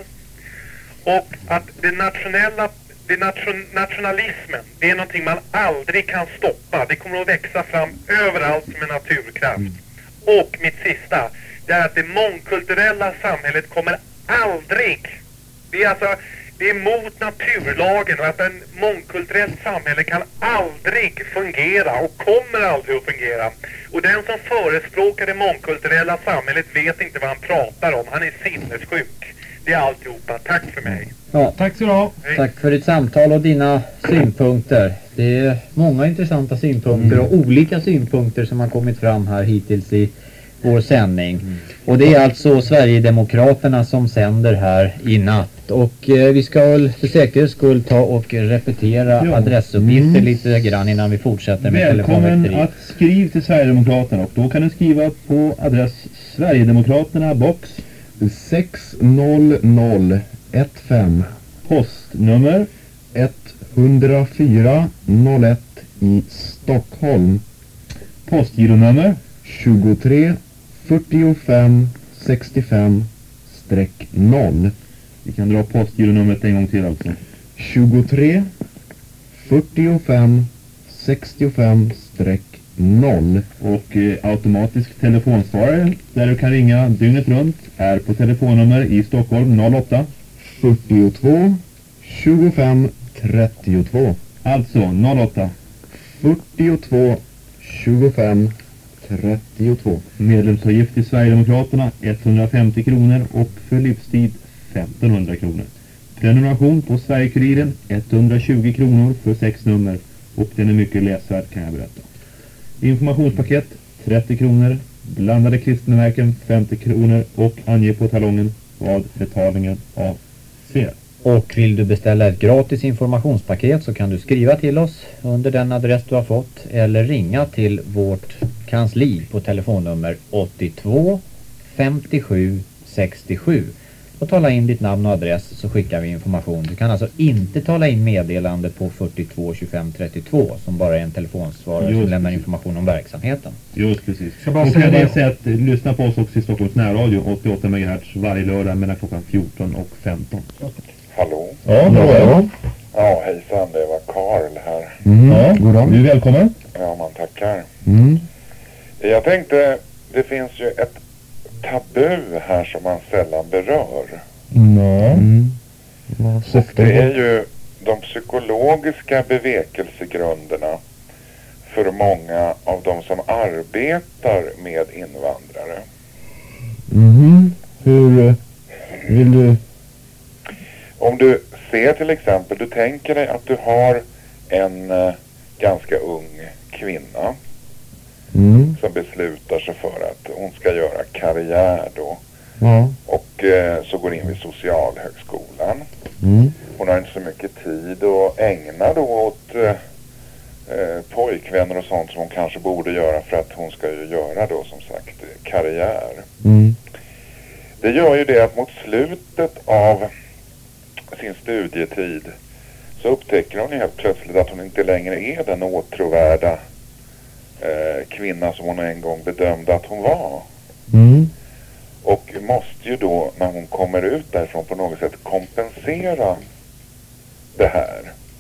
och att det nationella Det nation, nationalismen, det är någonting man aldrig kan stoppa. Det kommer att växa fram överallt som en naturkraft. Mm. Och mitt sista, det är att det mångkulturella samhället kommer aldrig, det är alltså, det är mot naturlagen och att en mångkulturellt samhälle kan aldrig fungera och kommer aldrig att fungera. Och den som förespråkar det mångkulturella samhället vet inte vad han pratar om. Han är sinnessjuk. Det är alltihopa. Tack för mig. Ja, tack så du ha. Tack för ditt samtal och dina synpunkter. Det är många intressanta synpunkter mm. och olika synpunkter som har kommit fram här hittills i vår sändning. Mm. Och det är alltså Sverigedemokraterna som sänder här i natt. Och eh, vi ska väl för säkerhets skull ta och repetera ja. adressuppgifter mm. lite grann innan vi fortsätter med telefonväkteri. Välkommen att skriva till Sverigedemokraterna och då kan du skriva på adress Sverigedemokraterna box sex noll noll ett fem, postnummer ett noll fyra noll ett i Stockholm, postgironummer tjugotre fyrtiofem sextiofem noll. Vi kan dra postgironumret en gång till alltså. tjugotre fyrtiofem sextiofem noll. Och eh, automatisk telefonsvarare där du kan ringa dygnet runt är på telefonnummer i Stockholm noll åtta fyrtiotvå tjugofem trettiotvå. Alltså noll åtta fyrtiotvå tjugofem trettiotvå. Medlemsavgift i Sverigedemokraterna etthundrafemtio kronor och för livstid femtonhundra kronor. Prenumeration på Sverigekuriren etthundratjugo kronor för sex nummer och den är mycket läsvärd kan jag berätta. Informationspaket trettio kronor, blandade klistermärken femtio kronor och ange på talongen vad betalningen avser. Och vill du beställa ett gratis informationspaket så kan du skriva till oss under den adress du har fått eller ringa till vårt kansli på telefonnummer åttiotvå femtiosju sextiosju och tala in ditt namn och adress så skickar vi information. Du kan alltså inte tala in meddelande på fyrtiotvå tjugofem trettiotvå som bara är en telefonsvarare Just som lämnar precis. information om verksamheten. Just precis. Jag bara och säga jag bara det. säga att lyssna på oss också i Stockholms närradio åttioåtta megahertz varje lördag mellan klockan fjorton och femton. Hallå? Ja, hallå. Ja, hejsan, det var Karl här. Mm. Ja, goddag. Du är välkommen. Ja, man tackar. Mm. Jag tänkte, det finns ju ett tabu här som man sällan berör. Ja. Mm. Och det är ju de psykologiska bevekelsegrunderna för många av de som arbetar med invandrare. Mm. Hur vill du... Om du ser till exempel, du tänker dig att du har en eh, ganska ung kvinna mm. som beslutar sig för att hon ska göra karriär då. Ja. Och eh, så går in vid socialhögskolan. Mm. Hon har inte så mycket tid att ägna då åt eh, eh, pojkvänner och sånt som hon kanske borde göra för att hon ska ju göra då som sagt karriär. Mm. Det gör ju det att mot slutet av sin studietid så upptäcker hon helt plötsligt att hon inte längre är den åtråvärda eh, kvinna som hon en gång bedömde att hon var. Mm. Och måste ju då när hon kommer ut därifrån på något sätt kompensera det här.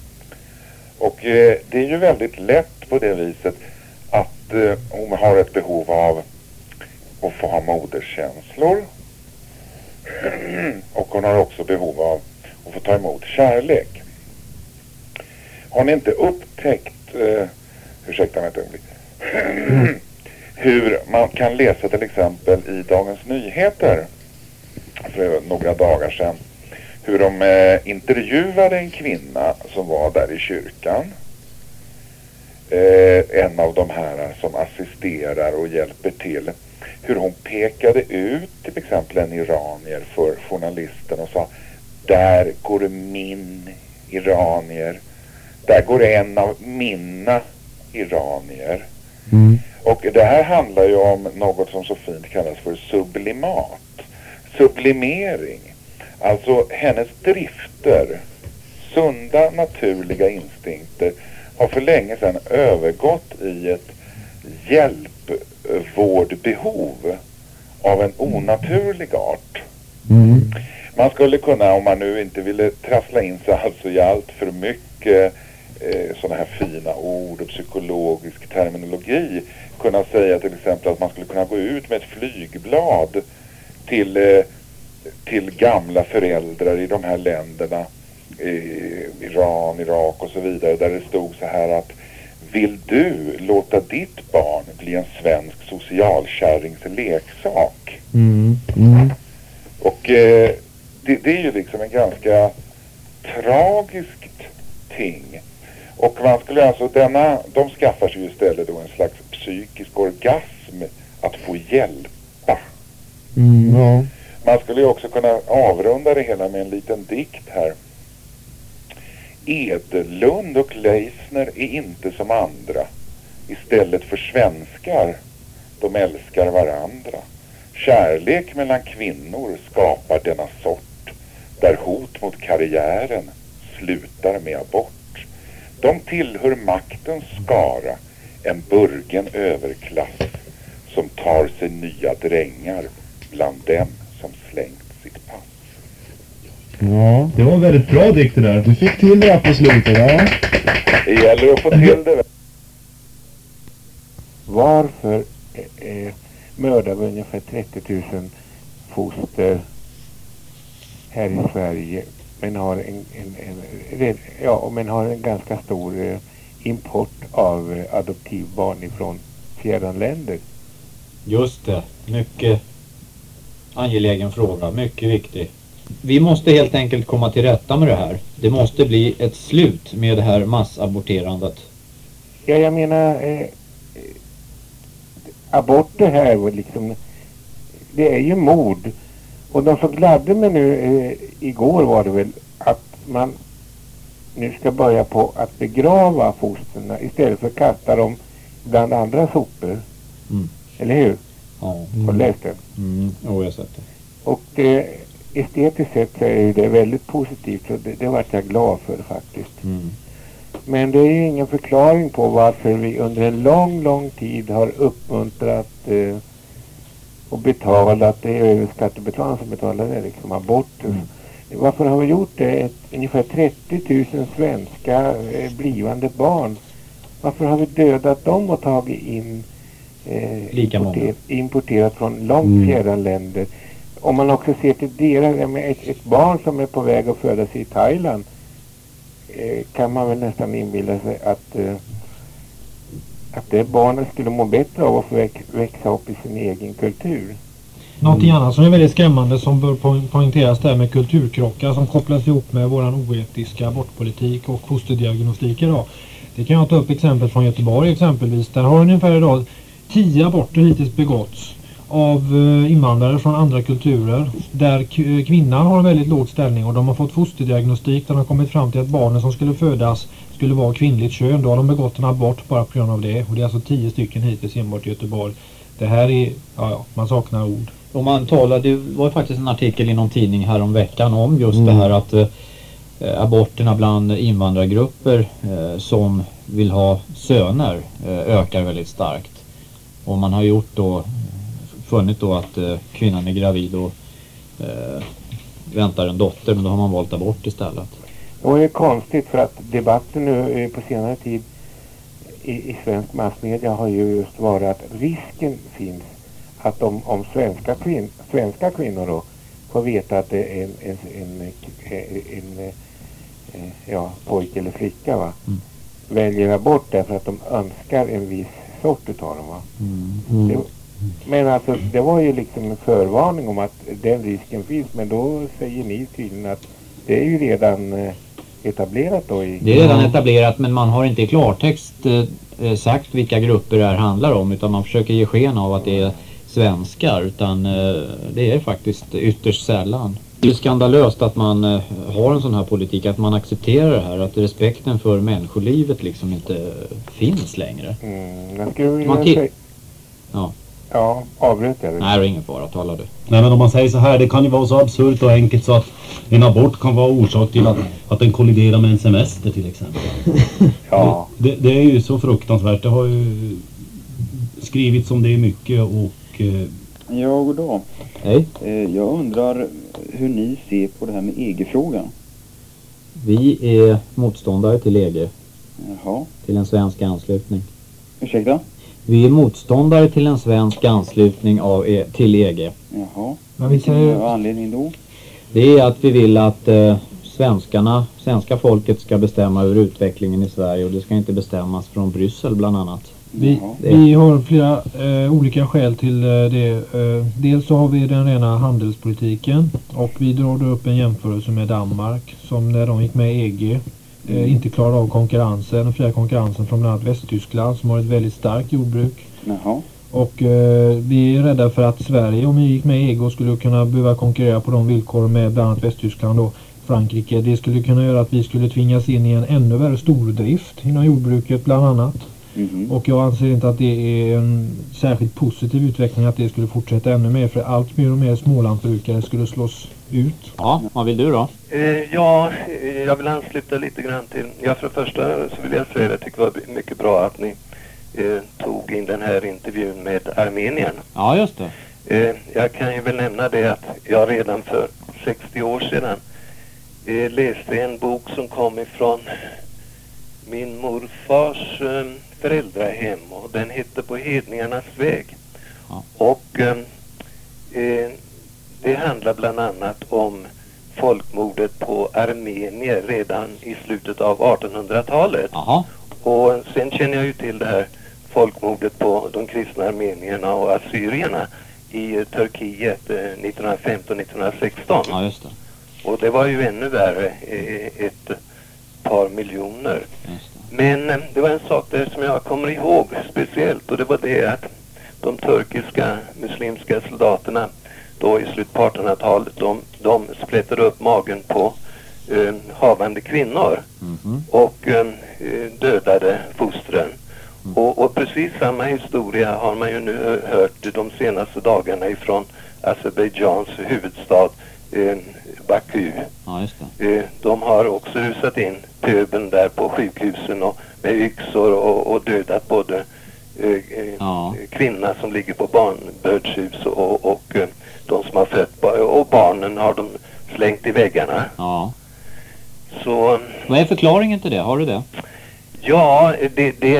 Och eh, det är ju väldigt lätt på det viset att eh, hon har ett behov av att få ha moderskänslor. Och hon har också behov av att få ta emot kärlek. Har ni inte upptäckt, eh, ursäkta mig ett ögonblick, hur man kan läsa till exempel i Dagens Nyheter för några dagar sedan hur de eh, intervjuade en kvinna som var där i kyrkan. Eh, en av de här som assisterar och hjälper till. Hur hon pekade ut till exempel en iranier för journalisten och sa: där går min iranier. Där går en av mina iranier. Mm. Och det här handlar ju om något som så fint kallas för sublimat. Sublimering. Alltså hennes drifter, sunda naturliga instinkter, har för länge sedan övergått i ett hjälpvårdbehov av en onaturlig art. Mm. Man skulle kunna, om man nu inte ville trassla in sig alltså i allt för mycket eh, sådana här fina ord och psykologisk terminologi, kunna säga till exempel att man skulle kunna gå ut med ett flygblad till, eh, till gamla föräldrar i de här länderna, eh, Iran, Irak och så vidare, där det stod så här att: vill du låta ditt barn bli en svensk socialkärrings leksak? Mm. Mm. Och eh, det, det är ju liksom en ganska tragiskt ting. Och man skulle alltså, denna, de skaffar sig ju istället då en slags psykisk orgasm att få hjälpa. Mm, ja. Man skulle ju också kunna avrunda det hela med en liten dikt här. Edelund och Leisner är inte som andra. Istället för svenskar, de älskar varandra. Kärlek mellan kvinnor skapar denna sort, där hot mot karriären slutar med abort. De tillhör maktens skara, en burgen överklass som tar sig nya drängar bland dem som slängt sitt pass. Ja. Det var en väldigt bra dikt det där. Du fick till det här på slutet, ja. Det gäller att få till det. Varför eh, mördar vi ungefär trettio tusen foster här i Sverige, men har en, en, en, ja, men har en ganska stor eh, import av eh, adoptivbarn ifrån fjärran länder? Just det, mycket angelägen fråga, mycket viktig. Vi måste helt enkelt komma till rätta med det här. Det måste bli ett slut med det här massaborterandet. Ja, jag menar eh, aborter här liksom, det är ju mord. Och de som gladde mig nu eh, igår var det väl att man nu ska börja på att begrava fosterna istället för att kasta dem bland andra sopor. Mm. Eller hur? Ja. Har du läst det? Mm, oh, jag har sett det. Och eh, estetiskt sett så är det väldigt positivt, så det, det var jag glad för faktiskt. Mm. Men det är ju ingen förklaring på varför vi under en lång, lång tid har uppmuntrat eh, och betalat, det är ju skattebetalarna som betalar det, liksom aborter. Mm. Varför har vi gjort det? Ett, ungefär trettio tusen svenska eh, blivande barn. Varför har vi dödat dem och tagit in eh, Lika importer, importerat från långt Mm. fjärran länder? Om man också ser till deras, ett, ett barn som är på väg att föda sig i Thailand, eh, kan man väl nästan inbilla sig att, eh, att det barnet skulle må bättre av att få väx, växa upp i sin egen kultur. Någonting annat som är väldigt skrämmande som bör po- poängteras där med kulturkrockar som kopplas ihop med våran oetiska abortpolitik och fosterdiagnostik idag. Det kan jag ta upp exempel från Göteborg exempelvis. Där har ungefär idag tio aborter hittills begåtts av eh, invandrare från andra kulturer där k- kvinnan har en väldigt låg ställning och de har fått fosterdiagnostik där de har kommit fram till att barnen som skulle födas skulle vara kvinnligt kön. Då har de begått en abort bara på grund av det, och det är alltså tio stycken hittills enbart i Göteborg. Det här är, ja, ja man saknar ord. Och man talade, det var faktiskt en artikel i någon tidning här om veckan om just Mm. det här att eh, aborterna bland invandrargrupper eh, som vill ha söner eh, ökar väldigt starkt. Och man har gjort då, funnit då att eh, kvinnan är gravid och eh, väntar en dotter, men då har man valt abort istället. Och det är konstigt för att debatten nu eh, på senare tid i, i svensk massmedia har ju just varit att risken finns att om, om svenska, kvin, svenska kvinnor då får veta att det är en, en, en, en, en, en ja, pojke eller flicka va, Mm. väljer abort därför att de önskar en viss sort utav dem va. Mm. Det, men alltså det var ju liksom en förvarning om att den risken finns, men då säger ni tydligen att det är ju redan eh, etablerat då i... Det är redan etablerat, men man har inte i klartext eh, sagt vilka grupper det här handlar om, utan man försöker ge sken av att det är svenskar, utan eh, det är faktiskt ytterst sällan. Det är skandalöst att man eh, har en sån här politik, att man accepterar det här, att respekten för människolivet liksom inte finns längre. Mm, jag skulle Man vilja ti- säga... Ja. Ja, avbröt jag det? Nej, det är ingen fara, talar du. Nej, men om man säger så här, det kan ju vara så absurt och enkelt så att en abort kan vara orsak till att, att den kolliderar med en semester till exempel. Ja. Det, det är ju så fruktansvärt. Det har ju skrivits om det mycket och... Eh, Ja, god dag. Hej. Eh, jag undrar hur ni ser på det här med E G-frågan. Vi är motståndare till E G. Jaha. Till en svensk anslutning. Ursäkta? Vi är motståndare till en svensk anslutning av e- till E G. Jaha. Men vi säger- Vad är anledningen då? Det är att vi vill att eh, svenskarna, svenska folket ska bestämma över utvecklingen i Sverige, och det ska inte bestämmas från Bryssel bland annat. Vi, Det- vi har flera eh, olika skäl till eh, det. Eh, dels så har vi den rena handelspolitiken, och vi drar då upp en jämförelse med Danmark som när de gick med i E G eh, inte klarade av konkurrensen, den fria konkurrensen från bland annat Västtyskland som har ett väldigt starkt jordbruk. Jaha. Och eh, vi är rädda för att Sverige, om vi gick med i E G, skulle kunna behöva konkurrera på de villkor med bland annat Västtyskland och Frankrike. Det skulle kunna göra att vi skulle tvingas in i en ännu värre stordrift inom jordbruket bland annat. Mhm. Och jag anser inte att det är en särskilt positiv utveckling att det skulle fortsätta ännu mer, för allt mer och mer smålantbrukare skulle slås ut. Ja, vad vill du då? Eh, ja, eh, jag vill ansluta lite grann till... Ja, för det första så vill jag säga att jag tycker det var mycket bra att ni eh, tog in den här intervjun med Armenien. Ja, just det. Eh, jag kan ju väl nämna det att jag redan för sextio år sedan eh, läste en bok som kom ifrån min morfars eh, föräldrahem, och den hette På hedningarnas väg. Ja. Och eh, eh, det handlar bland annat om folkmordet på armenier redan i slutet av artonhundratalet. Jaha. Och sen känner jag ju till det här folkmordet på de kristna armenierna och assyrierna i eh, Turkiet eh, nittonhundrafemton nittonhundrasexton. Ja, just det. Och det var ju ännu värre, eh, ett par miljoner. Men eh, det var en sak där som jag kommer ihåg speciellt, och det var det att de turkiska muslimska soldaterna då i slutet på artonhundratalet, de, de sprättade upp magen på eh, havande kvinnor och eh, dödade fostren. Och, och precis samma historia har man ju nu hört de senaste dagarna ifrån Azerbajdzjans huvudstad eh, Baku. Ja, just det. Eh, de har också rusat in pöbeln där på sjukhusen och med yxor och, och dödat både eh, eh, Ja. kvinnan som ligger på barnbördshus och, och eh, de som har fött ba- och barnen har de slängt i väggarna. Ja. Så Vad är förklaringen till det? Har du det? ja, det, det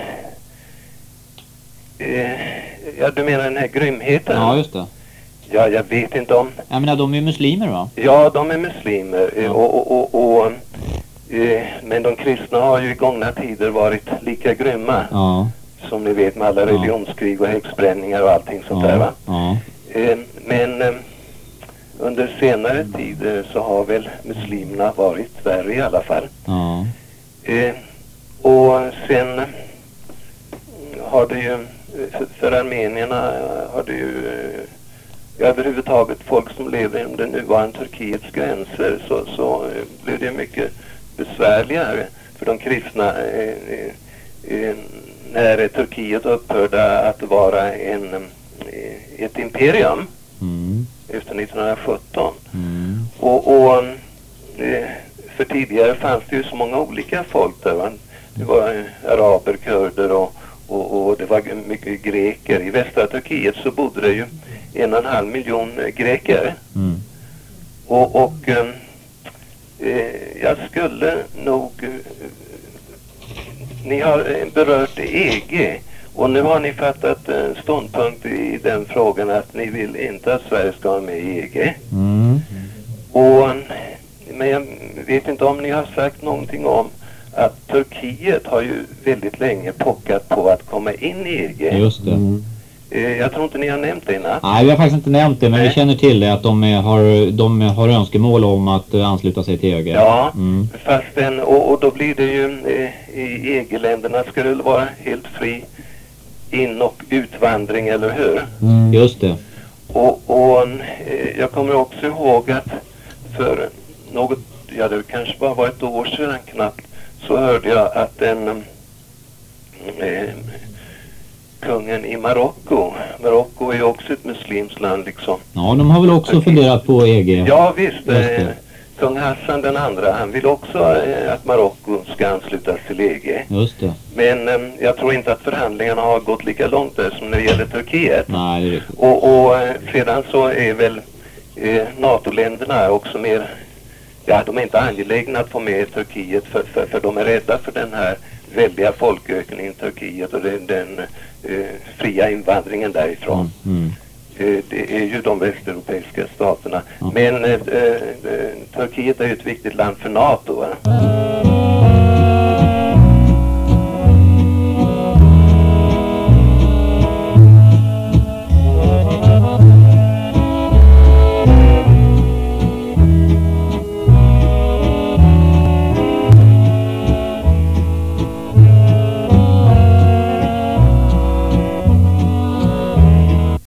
eh, ja, du menar den här grymheten? Ja, just det. Ja, jag vet inte om... Jag menar, de är muslimer, va? Ja, de är muslimer. eh, Och, och, och, och, eh, men de kristna har ju i gångna tider varit lika grymma. Ja. Som ni vet, med alla religionskrig och häxbränningar och allting sånt där, va? Ja. Eh, men eh, under senare tid eh, så har väl muslimerna varit värre i alla fall. Ja. Eh, och sen eh, har det ju, eh, för, för armenierna eh, har det ju eh, ja, överhuvudtaget folk som lever inom det nuvarande Turkiets gränser, så, så eh, blev det mycket besvärligare för de kristna eh, eh, eh, när Turkiet upphörde att vara en, eh, ett imperium Mm. efter nittonhundrasjutton. Mm. Och, och eh, för tidigare fanns det ju så många olika folk där, va? Det var eh, araber, kurder och, och, och det var g- mycket greker. I västra Turkiet så bodde det ju en och en halv miljon eh, greker. Mm. Och, och eh, eh, jag skulle nog... Eh, ni har eh, berört E G, Och nu har ni fattat eh, ståndpunkt i den frågan att ni vill inte att Sverige ska vara med i E G. Mm. Och, men jag vet inte om ni har sagt någonting om att Turkiet har ju väldigt länge pockat på att komma in i E G. Just det. Mm. Eh, jag tror inte ni har nämnt det innan. Nej, vi har faktiskt inte nämnt det, men Nej. vi känner till det att de är, har, de har önskemål om att uh, ansluta sig till E G. Ja, mm. fast den, och, och då blir det ju eh, i E G-länderna ska det vara helt fri in- och utvandring, eller hur? Mm. Just det. Och, och eh, jag kommer också ihåg att för något, ja det kanske bara var ett år sedan knappt, så hörde jag att en eh, kungen i Marocko, Marocko är ju också ett muslimskt land liksom. Ja, de har väl också funderat på E G. Ja visst, eh, kung Hassan den andra, han vill också eh, att Marocko ska anslutas till E G. Just det. Men eh, jag tror inte att förhandlingarna har gått lika långt där som när det gäller Turkiet. Nej, det är riktigt. Och, och eh, sedan så är väl eh, NATO-länderna också mer, ja de är inte angelägna att få med Turkiet för, för, för de är rädda för den här väldiga folkökningen i Turkiet och den, den eh, fria invandringen därifrån. Mm. Eh, det är ju de västeuropeiska staterna. Mm. Men eh, eh, Turkiet är ju ett viktigt land för NATO, va?